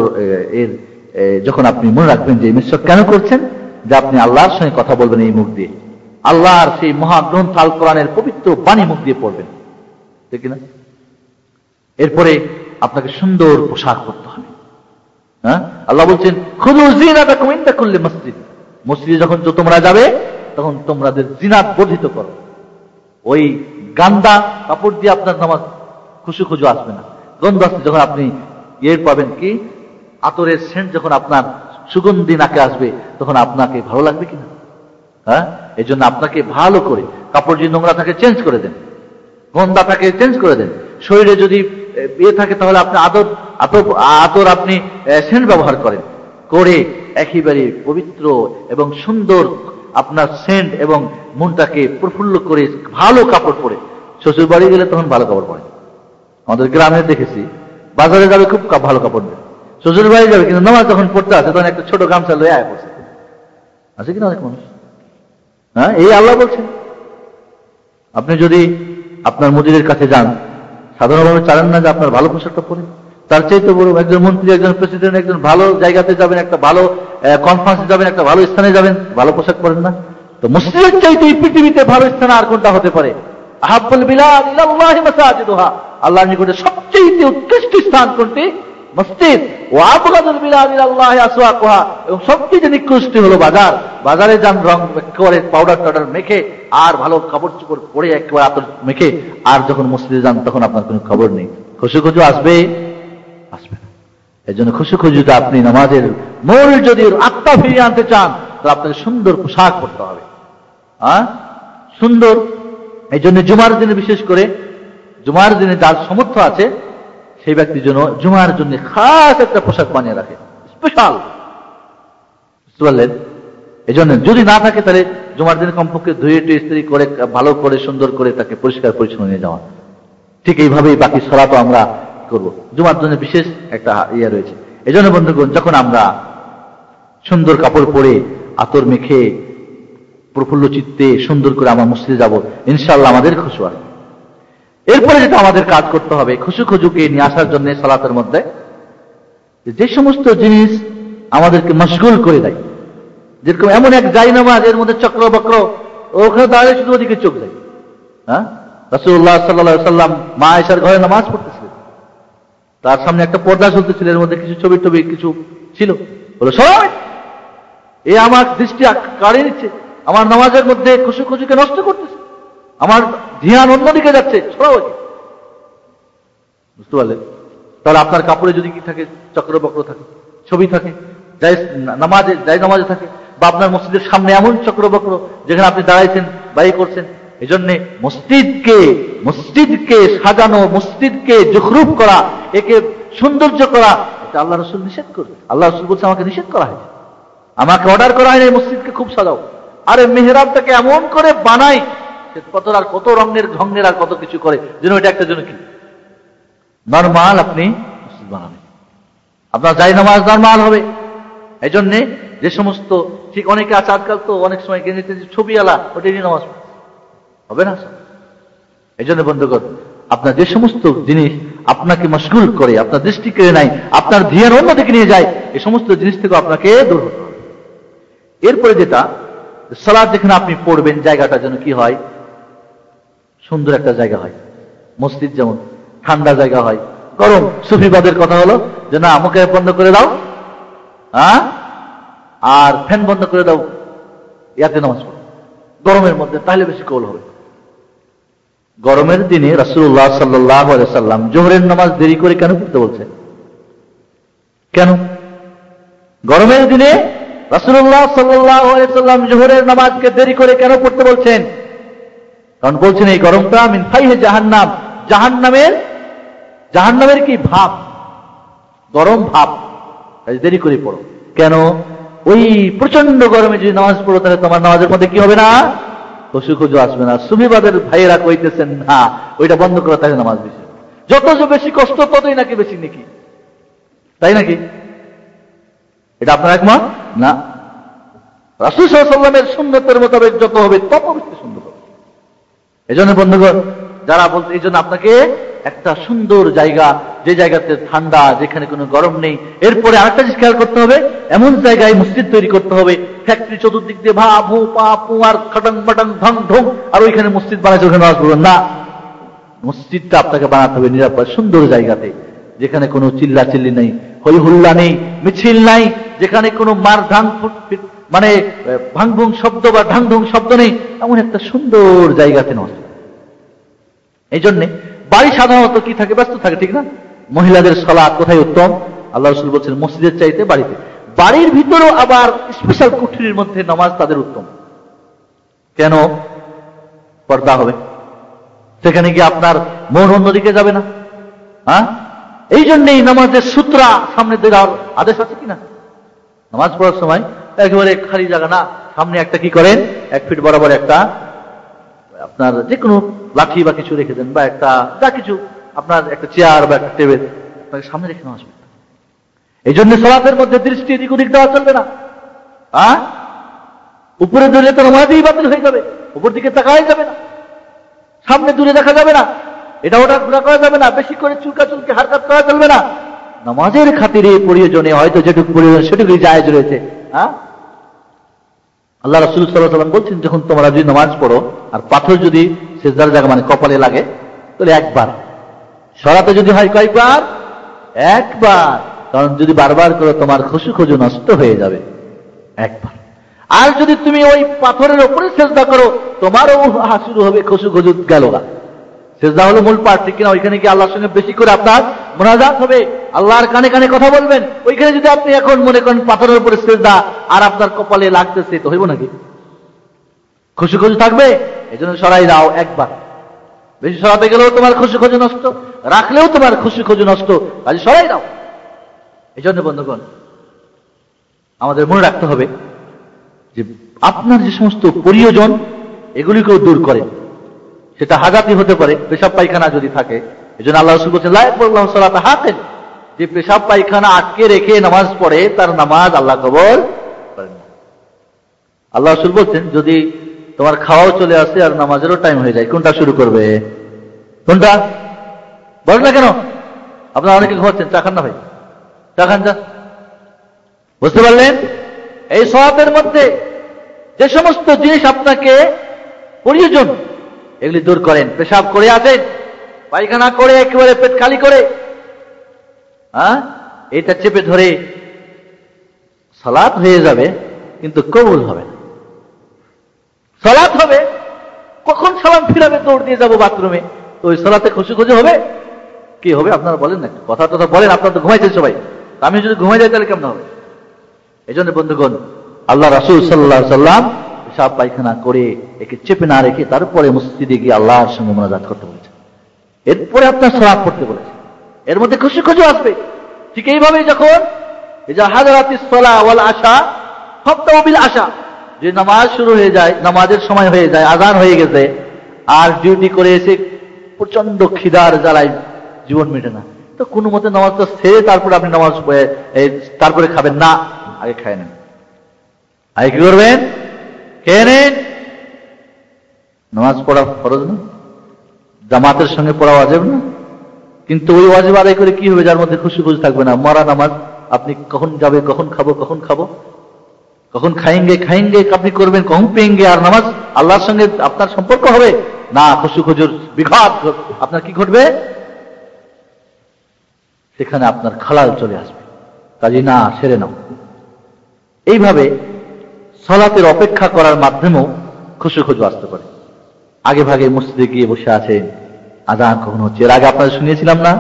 [SPEAKER 1] যখন আপনি মনে রাখবেন যে মিসওয়াক কেন করছেন, যে আপনি আল্লাহর সঙ্গে কথা বলবেন এই মুখ দিয়ে, আল্লাহর সেই মহাগ্রন্থ আল কোরআনের পবিত্র বাণী মুখ দিয়ে পড়বেন, ঠিক না? এরপরে আপনাকে সুন্দর পোশাক করতে হবে। আল্লাহ বলছেন, খুযু যিনাতাকুম ইনদা কুল্লি মসজিদ। মসজিদে যখন তোমরা যাবে, তখন তোমাদের জিনাত বর্ধিত করো। ওই গান্দা কাপড় দিয়ে আপনার নামাজ খুশু খুজু আসবে না। গন্ধ আসবে, যখন আপনি পাবেন কি, আতরের সেন্ট যখন আপনার সুগন্ধি নাকে আসবে, তখন আপনাকে ভালো লাগবে কিনা? এই জন্য আপনাকে ভালো করে কাপড় যদি নোংরা থাকে চেঞ্জ করে দেন, গন্ধা থাকে চেঞ্জ করে দেন। শরীরে যদি থাকে তাহলে আপনি আতর আপনি সেন্ট ব্যবহার করেন, করে একেবারে পবিত্র এবং সুন্দর আপনার সেন্ট এবং মনটাকে প্রফুল্ল করে ভালো কাপড় পরে। শ্বশুর বাড়ি গেলে তখন ভালো কাপড় পরে, আমাদের গ্রামে দেখেছি, বাজারে যাবে খুব ভালো কাপড় নেই, শ্বশুর বাড়ি যাবে কিন্তু নামাজ যখন পড়তে আসে তখন একটা ছোট গামছা লয়ে আয় পড়ছে, আছে কিনা অনেক মানুষ। এই আল্লাহ বলছেন, আপনি যদি আপনার মুদিরের কাছে যান, সাধারণভাবে চালান না যে আপনার ভালো পোশাকটা পরে, তার চাইতে বড় একজন মন্ত্রী, একজন প্রেসিডেন্ট, একজন ভালো জায়গাতে যাবেন, একটা ভালো কনফারেন্সে যাবেন, একটা ভালো স্থানে যাবেন, ভালো পোশাক পরেন না? তো মসজিদের চাইতে এই পৃথিবীতে ভালো স্থান আর কোনটা হতে পারে? আহাব্বুল বিলাদ ইলাল্লাহি মাসাজিদুহা, আল্লাহর নিকটে সবচেয়ে উৎকৃষ্ট স্থান কোনটি? মসজিদ। ওয়া আবগাদুল বিলাদ ইলাল্লাহি আসওয়াকুহা, এবং সবচেয়ে নিকৃষ্ট হলো বাজার। বাজারে যান রং করে পাউডার টাউডার মেখে আর ভালো কাপড় চোপড় পরে একেবারে আতর মেখে, আর যখন মসজিদে যান তখন আপনার কোনো খবর নেই। খুশু খুজু আসবে? আসবে না। এই জন্য খুশু খুজুটা আপনি নামাজের মূল যদি আত্মা ফিরিয়ে আনতে চান, তো আপনাকে সুন্দর পোশাক পরতে হবে, সুন্দর। এই জন্য জুমার দিনে, বিশেষ করে জুমার দিনে যার সামর্থ্য আছে সেই ব্যক্তির জন্য জুমার জন্য খাস একটা পোশাক বানিয়ে রাখে, স্পেশাল, বুঝতে পারলেন? এই জন্য যদি না থাকে তাহলে জুমার দিনে কমপক্ষে ধুয়ে টুয়ে ইস্ত্রি করে ভালো করে সুন্দর করে তাকে পরিষ্কার পরিচ্ছন্ন নিয়ে যাওয়া। ঠিক এইভাবেই বাকি সালাতও আমরা করব। জুমার জন্য বিশেষ একটা ইয়ে রয়েছে। এই জন্য বন্ধুগণ, যখন আমরা সুন্দর কাপড় পরে আতর মেখে প্রফুল্ল চিত্তে সুন্দর করে আমরা মসজিদে যাব, ইনশাআল্লাহ আমাদের খুশু আসবে। এরপরে যেটা আমাদের কাজ করতে হবে খুশু খুজুকে নিয়ে আসার জন্য সালাতের মধ্যে, যে সমস্ত জিনিস আমাদেরকে মশগুল করে দেয়। যেরকম এমন এক জাই নামাজ, এর মধ্যে চক্র বক্র, ওখানে দাঁড়িয়ে শুধু ওদিকে চোখ যায়। হ্যাঁ, রাসূলুল্লাহ সাল্লাল্লাহু আলাইহি ওয়াসাল্লাম মা আয়েশার ঘরে নামাজ পড়তেছিলেন, তার সামনে একটা পর্দা ঝুলতেছিল, এর মধ্যে কিছু ছবি টবি কিছু ছিল। বলো সবাই, এ আমার দৃষ্টি কাড়িয়ে নিচ্ছে, আমার নামাজের মধ্যে খুশুখুশুকে নষ্ট করতেছে, আমার ধ্যান অন্যদিকে যাচ্ছে, সবাই। বুঝতে পারলেন? তাহলে আপনার কাপড়ে যদি কি থাকে, চক্রবক্র থাকে, ছবি থাকে, নামাজে থাকে, বা আপনার মসজিদের সামনে এমন চক্রবক্র যেখানে আপনি দাঁড়াইছেন বা করছেন, এই জন্য মসজিদকে সাজানো, মসজিদকে জখরুফ করা, একে সৌন্দর্য করা, এটা আল্লাহ রাসূল নিষেধ করবে। আল্লাহ রাসূল বলছে আমাকে নিষেধ করা হয়েছে, আমাকে অর্ডার করা হয় না মসজিদকে খুব সাজাও। আরে মেহরাবটাকে এমন করে বানাই, কত রঙের ঢঙ্গের আর কত কিছু করে, যেন এটা একটা জন্য কি নরমাল আপনি মসজিদ বানাবেন, আপনার যাই নামাজ নরমাল হবে। এই জন্যে যে সমস্ত, ঠিক অনেকে আছে আজকাল তো অনেক সময় গেঞ্জিতে ছবি আলা, ওটাই নামাজ হবে না। এই জন্য বন্ধুগণ, আপনার যে সমস্ত জিনিস আপনাকে মশগুল করে, আপনার দৃষ্টি কেড়ে নাই, আপনার ধ্যান অন্যদিকে নিয়ে যায়, এই সমস্ত জিনিস থেকে আপনাকে দূর হতে হবে। এরপরে যেটা, সালাত যেখানে আপনি পড়বেন, জায়গাটা যেন কি হয়, সুন্দর একটা জায়গা হয়। মসজিদ যেমন ঠান্ডা জায়গা হয়, গরম সুফিবাদের কথা হলো যে না, মুখে বন্ধ করে দাও, হ্যাঁ, আর ফ্যান বন্ধ করে দাও, ইয়াতে নামাজ পড়ো গরমের মধ্যে, তাহলে বেশি কৌল হবে। গরমের দিনে রাসূলুল্লাহ সাল্লাল্লাহু আলাইহি ওয়াসাল্লাম জোহরের নামাজ দেরি করে কেন পড়তে বলছেন? কেন গরমের দিনে রাসূলুল্লাহ সাল্লাল্লাহু আলাইহি ওয়াসাল্লাম জোহরের নামাজকে দেরি করে কেন পড়তে বলছেন? কারণ বলছেন এই গরমটা মিন ফাইহি জাহান্নাম, জাহান্নামের কি ভাব, গরম ভাব, তাই দেরি করে পড়ো। কেন? ওই প্রচন্ড গরমে যদি নামাজ পড়ো, তাহলে তোমার নামাজের মধ্যে কি হবে না, খুশু আসবে না। সুফিবাদের ভাইয়েরা কইতেছেন না, ওইটা বন্ধ করো, তাহলে নামাজ বেশি, যত বেশি কষ্ট ততই নাকি বেশি নাকি, তাই নাকি? এটা আপনার একমত না? রাসূল সাল্লাল্লাহু আলাইহি ওয়াসাল্লামের সুন্নতের মোতাবেক যত হবে তত বেশি সুন্দর হবে। এই জন্য বন্ধুগণ, যারা বলতে, এই জন্য আপনাকে একটা সুন্দর জায়গা, যে জায়গাতে ঠান্ডা, যেখানে কোনো গরম নেই। এরপরে আরেকটা জিনিস খেয়াল করতে হবে, এমন জায়গায় মসজিদ তৈরি করতে হবে, ফ্যাক্টরি চতুর্দিক দিয়ে ভা ভু পা পু আর খটং বাটং ঢং ঢং, আর ওইখানে মসজিদ বানাইছে, ওখানে নামাজ পড়বেন না। মসজিদটা আপনাকে বানাতে হবে নিরাপদ সুন্দর জায়গাতে, যেখানে কোনো চিল্লা চিল্লি নেই, হই হুল্লা নেই, মিছিল নাই, যেখানে কোনো মার ধান মানে ভাঙভুং শব্দ বা ঢাং ঢুং শব্দ নেই, এমন একটা সুন্দর জায়গাতে নামাজ। এই জন্য বাড়ি সাধারণত কি থাকে, ব্যস্ত থাকে, ঠিক না? মহিলাদের সালাত কোথায় উত্তম? আল্লাহ রাসূল বলছেন মসজিদের চাইতে বাড়িতে। বাড়ির ভিতরেও আবার স্পেশাল কুঠরির মধ্যে নামাজ তাদের উত্তম। কেন? পর্দা হবে, সেখানে গিয়ে আপনার মন অন্যদিকে যাবে না। হ্যাঁ, এই জন্যই নামাজের সূত্রা সামনে দেওয়ার আদেশ আছে কিনা? নামাজ পড়ার সময় একেবারে খালি জায়গা না, সামনে একটা কি করেন, 1 ফিট বরাবর একটা আপনার যে কোনো লাঠি বা কিছু রেখে দেন, বা একটা যা কিছু আপনার একটা চেয়ার বা একটা টেবিল আপনাকে সামনে রেখে নামাজ পড়তে। এই জন্য সালাতের মধ্যে দৃষ্টি এদিক ওদিক দেওয়া চলবে না। উপরে দূরে তো নামাজই বাতিল হয়ে যাবে, উপর দিকে তাকাই যাবে না, সামনে দূরে দেখা যাবে না, এটা ওটা ঘোরা করা যাবে না, বেশি করে চুলকে হারকাত করা চলবে না। নামাজের খাতিরে প্রয়োজনে হয়তো যেটুকু প্রয়োজন সেটুকুই জায়েজ রয়েছে। আল্লাহ রাসূল সাল্লাল্লাহু আলাইহি ওয়াসাল্লাম বলছেন, যখন তোমরা যদি নামাজ পড়ো আর পাথর যদি সিজদার জায়গা মানে কপালে লাগে, তাহলে একবার, সরাতে যদি হয় কয়েকবার, একবার, কারণ যদি বারবার করো তোমার খুশু নষ্ট হয়ে যাবে, একবার। আর যদি তুমি ওই পাথরের উপরে সিজদা করো, তোমারও শুরু হবে খুশু গেল গা। সিজদা হলো মূল পার্ট, ঠিক কিনা? ওইখানে কি আল্লাহর সঙ্গে বেশি করে আপনার মুনাজাত হবে, আল্লাহর কানে কানে কথা বলবেন। ওইখানে যদি আপনি এখন মনে করেন পাথরের উপরে সিজদা আর আপনার কপালে লাগতেছে, তো হইব নাকি? খুশু থাকবে? এই জন্য সরাই দাও একবার। বেশি সরাতে গেলেও তোমার খুশু নষ্ট, রাখলেও তোমার খুশু নষ্ট, কাজে সরাই দাও। এই জন্য বন্ধুগণ, আমাদের মনে রাখতে হবে যে আপনার যে সমস্ত প্রয়োজন এগুলিকেও দূর করে, সেটা হাজাতি হতে পারে, পেশাব পায়খানা যদি থাকে। এই জন্য আল্লাহ রাসূল বলছেন, লা ইয়াকবালুল্লাহু সালাতা হাকিন, যে পেশাব পায়খানা আটকে রেখে নামাজ পড়ে তার নামাজ আল্লাহ কবুল করেন না। আল্লাহ রাসূল বলছেন, যদি তোমার খাওয়াও চলে আসে আর নামাজেরও টাইম হয়ে যায়, কোনটা শুরু করবে? কোনটা বলেন না কেন? আপনারা অনেকে ঘুমাচ্ছেন, চা খান না ভাই, চা খান, চা বুঝতে পারলেন? এই সালাতের মধ্যে যে সমস্ত জিনিস আপনাকে প্রয়োজন এগুলি দূর করেন। পেশাব করে আছেন, পায়খানা করে একেবারে পেট খালি করে, এটা চেপে ধরে সালাত হয়ে যাবে, কিন্তু কবুল হবে না। সালাত হবে, কখন সালাম ফিরাবে, দৌড় দিয়ে যাবো বাথরুমে, তো ওই সালাতে খুশি খুশি হবে? কি হবে আপনারা বলেন না, কথা টথা বলেন, আপনারা তো ঘুমাইছেন সবাই, আমি যদি ঘুমাই যাই তাহলে কেমন হবে? এই জন্য বন্ধুগণ, আল্লাহ রাসূল সাল্লাল্লাহু আলাইহি ওয়াসাল্লাম পেশাব পায়খানা করে একে চেপে না রেখে তারপরে মসজিদে গিয়ে আল্লাহর সঙ্গে মোনাজাত করতে বলেছে। এরপরে আপনার সালাত পড়তে বলেছে, এর মধ্যে খুশি খুশি আসবে। ঠিক এইভাবে যখন হাদারাতিস সালাহ ওয়াল আশা ফাবতাউ বিল আশা, যে নামাজ শুরু হয়ে যায়, নামাজের সময় হয়ে যায়, আযান হয়ে গেছে, আর ডিউটি করে এসে প্রচন্ড খিদার জ্বালায় জীবন মেটে না, তো কোনো মতে নামাজটা ছেড়ে তারপরে আপনি নামাজ তারপরে খাবেন না, আগে খায় নেন। আগে কি করবেন? খেয়ে নেন। নামাজ পড়া ফরজ না, জামাতের সঙ্গে পড়া ওয়াজিব না, কিন্তু ওই ওয়াজিব আদায় করে কি হবে যার মধ্যে খুশি খুশি থাকবে না? মরা নামাজ, আপনি কখন যাবে, কখন খাবো, কখন খাবো, কখন খাইঙ্গে খাইঙ্গে আপনি করবেন, কখন পেয়েঙ্গে, আর নামাজ আল্লাহর সঙ্গে আপনার সম্পর্ক হবে না, খুশি খুজুর বিঘাত আপনার কি ঘটবে? সেখানে আপনার খালাল চলে আসবে। কাজে না, সেরে নাও। এইভাবে সালাতের অপেক্ষা করার মাধ্যমেও খুশি খুশি আসতে পারে। আগে ভাগে মসজিদে গিয়ে বসে আছেন, আযান কখন হচ্ছে, এর আগে আপনারা শুনিয়েছিলাম না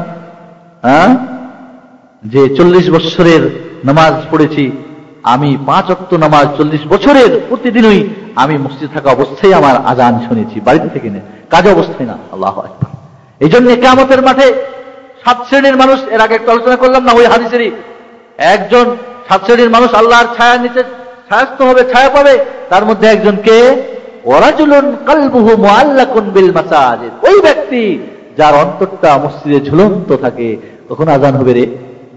[SPEAKER 1] যে 40 বছরের নামাজ পড়েছি আমি, 5 ওয়াক্ত নামাজ 40 বছরের প্রতিদিনই আমি মসজিদ থাকা অবস্থায় আমার আযান শুনেছি, বাড়িতে থেকে না, কাজে অবস্থায় না। আল্লাহু আকবার। এই জন্য কিয়ামতের মাঠে 7 শ্রেণীর মানুষ, এর আগে একটা আলোচনা করলাম না ওই হাদিসেরই, একজন 7 শ্রেণীর মানুষ আল্লাহর ছায়ার নিচে ছায়াস্ত হবে, ছায়া পাবে। তার মধ্যে একজনকে ওয়ারাজুলুন কলবুহু মুআল্লাকুন বিল মাসাজিদ, ওই ব্যক্তি যার অন্তরটা মসজিদে ঝুলন্ত থাকে। কখন আযান হবে রে,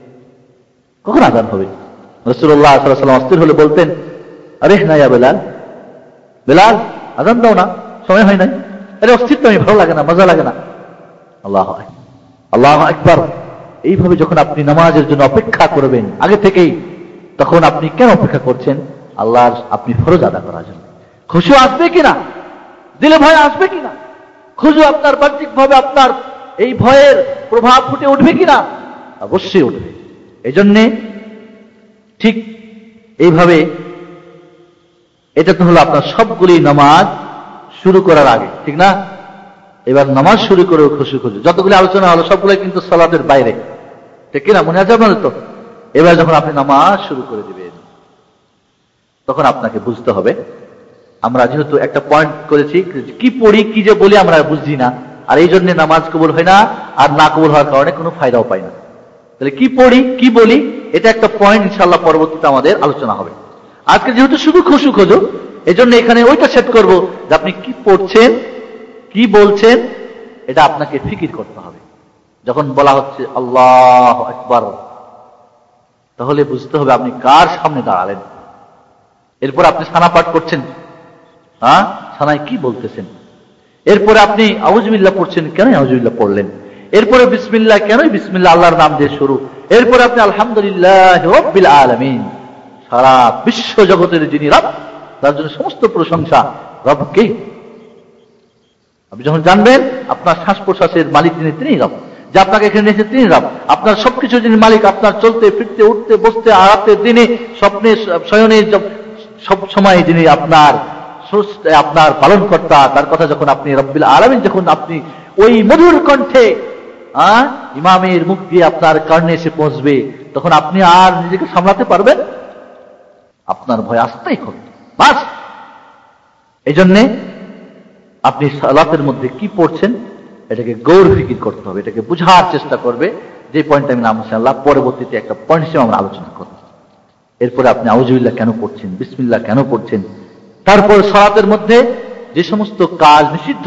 [SPEAKER 1] কখন আযান হবে? রাসূলুল্লাহ সাল্লাল্লাহু আলাইহি ওয়াসাল্লাম অস্থির হলে বলতেন, আরে না ইয়া বেলাল, বেলাল আযান দাও না, সময় হয় নাই। আরে অস্থির তো, আমি ভালো লাগে না, মজা লাগে না। আল্লাহু আকবার, আল্লাহু আকবার। এইভাবে যখন আপনি নামাজের জন্য অপেক্ষা করবেন আগে থেকেই, তখন আপনি কেন অপেক্ষা করছেন? আল্লাহর আপনি ফরজ আদা করার জন্য। খুশু আসবে কিনা, দিলে ভয় আসবে কিনা, খুশু আপনার বাহ্যিক ভাবে আপনার এই ভয়ের প্রভাব ফুটে উঠবে কিনা? অবশ্যই উঠবে। এই জন্যে ঠিক এইভাবে, এটা তো হলো আপনার সবগুলি নামাজ শুরু করার আগে, ঠিক না? এবার নামাজ শুরু করে খুশি খুশি যতগুলি আলোচনা হলো সবগুলো কিন্তু সালাতের বাইরে, ঠিক কিনা? মনে আছে আপনাদের তো? এবার যখন আপনি নামাজ শুরু করে দিবেন, তখন আপনাকে বুঝতে হবে, আমরা যেহেতু একটা পয়েন্ট করেছি, কি পড়ি কি যে বলি আমরা বুঝি না, আর এই জন্য নামাজ কবুল হয় না, আর না কবুল হওয়ার কারণে কোনো ফায়দাও পাই না। তাহলে কি পড়ি কি বলি, এটা একটা পয়েন্ট ইনশাআল্লাহ পরবর্তীতে আমাদের আলোচনা হবে। আজকে যেহেতু শুধু খুশু খোঁজো, এই জন্য এখানে ওইটা সেট করবো যে আপনি কি পড়ছেন কি বলছেন, এটা আপনাকে ফিকির করতে হবে। যখন বলা হচ্ছে আল্লাহু আকবার, তাহলে বুঝতে হবে আপনি কার সামনে দাঁড়ালেন। এরপর আপনি সানা পাঠ করছেন, সানায় কি বলতেছেন। এরপরে আপনি আউযুবিল্লাহ পড়ছেন, কেন আউযুবিল্লাহ পড়লেন। এরপরে বিসমিল্লাহ, কেন বিসমিল্লাহ আল্লাহর নাম দিয়ে শুরু। এরপরে আপনি আলহামদুলিল্লাহ রাব্বিল আলামিন, সারা বিশ্ব জগতের যিনি রব, তার জন্য সমস্ত প্রশংসা। রবকে আপনি যখন জানবেন, আপনার শ্বাস প্রশ্বাসের মালিক যিনি, তিনি রব। যে আপনাকে এখানে নিয়েছে তিনি রব। আপনার সবকিছু যিনি মালিক, আপনার চলতে ফিরতে উঠতে বসতে আরাতে দিনে স্বপ্নে শয়নে সব সময় যিনি আপনার আপনার পালন কর্তা, তার কথা যখন আপনি রব্বিল আলামিন, যখন আপনি ওই মধুর কণ্ঠে ইমামের মুখ দিয়ে আপনার কানে এসে পৌঁছবে, তখন আপনি আর নিজেকে সামলাতে পারবেন? আপনার ভয় আসতেই হবে। বাস এই জন্যে আপনি সালাতের মধ্যে কি পড়ছেন এটাকে গৌর ফিকির করতে হবে, এটাকে বুঝার চেষ্টা করবে। যে পয়েন্ট আমি নাম ইনশাআল্লাহ পরবর্তীতে একটা পয়েন্ট হিসেবে আমরা আলোচনা করব। এরপরে আপনি আউযুবিল্লাহ কেন পড়ছেন, বিসমিল্লাহ কেন পড়ছেন। তারপর সালাতের মধ্যে যে সমস্ত কাজ নিষিদ্ধ,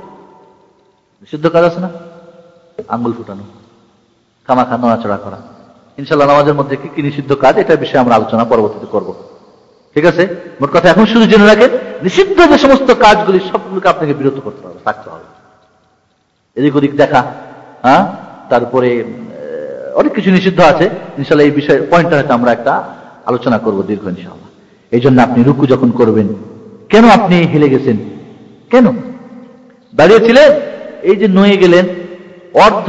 [SPEAKER 1] নিষিদ্ধ কাজ আছে না, আঙ্গুল ফুটানো, খামাখা নড়াচড়া করা, ইনশাআল্লাহ নামাজের মধ্যে কি কি নিষিদ্ধ কাজ, এটার বিষয়ে আমরা আলোচনা পরবর্তীতে করব। ঠিক আছে? মোট কথা এখন শুধু জেনে রাখেন, নিষিদ্ধ যে সমস্ত কাজগুলি সবগুলোকে আপনাকে বিরত করতে হবে, থাকতে হবে। এদিক ওদিক দেখা, তারপরে অনেক কিছু নিষিদ্ধ আছে। ইনশাআল্লাহ এই বিষয়ে পয়েন্টটা হয়তো আমরা একটা আলোচনা করব দীর্ঘ ইনশাআল্লাহ। এই জন্য আপনি রুকু যখন করবেন, কেন আপনি হেলে গেছেন? কেন দাঁড়িয়েছিলেন? এই যে নয়ে গেলেন, অর্ধ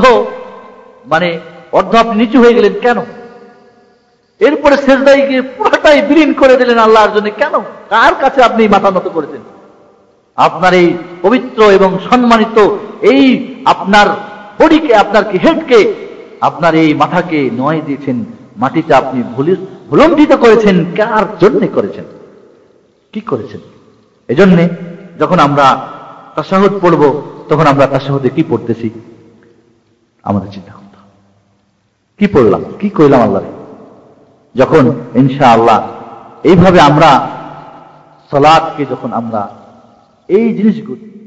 [SPEAKER 1] আপনি নিচু হয়ে গেলেন কেন? এরপরে সেজদায় গিয়ে পুরোটাই বিলীন করে দিলেন আল্লাহর জন্য কেন? কার কাছে আপনি মাথা নত করেছেন? আপনার এই পবিত্র এবং সম্মানিত এই আপনার বডিকে, আপনার কি হেডকে, আপনার এই মাথাকে নয় দিয়েছেন, মাটিতে আপনি ভুলণ্ঠিত করেছেন। কার জন্য করেছেন? কি করেছেন? এজন্য যখন আমরা তাশাহুদ পড়ব, তখন আমরা তাশাহুদে কি পড়তেছি আমাদের চিন্তা করতে হবে। কি পড়লাম, কি কইলাম আল্লাহ? যখন ইনশাআল্লাহ এইভাবে আমরা সালাতকে, যখন আমরা এই জিনিসগুলো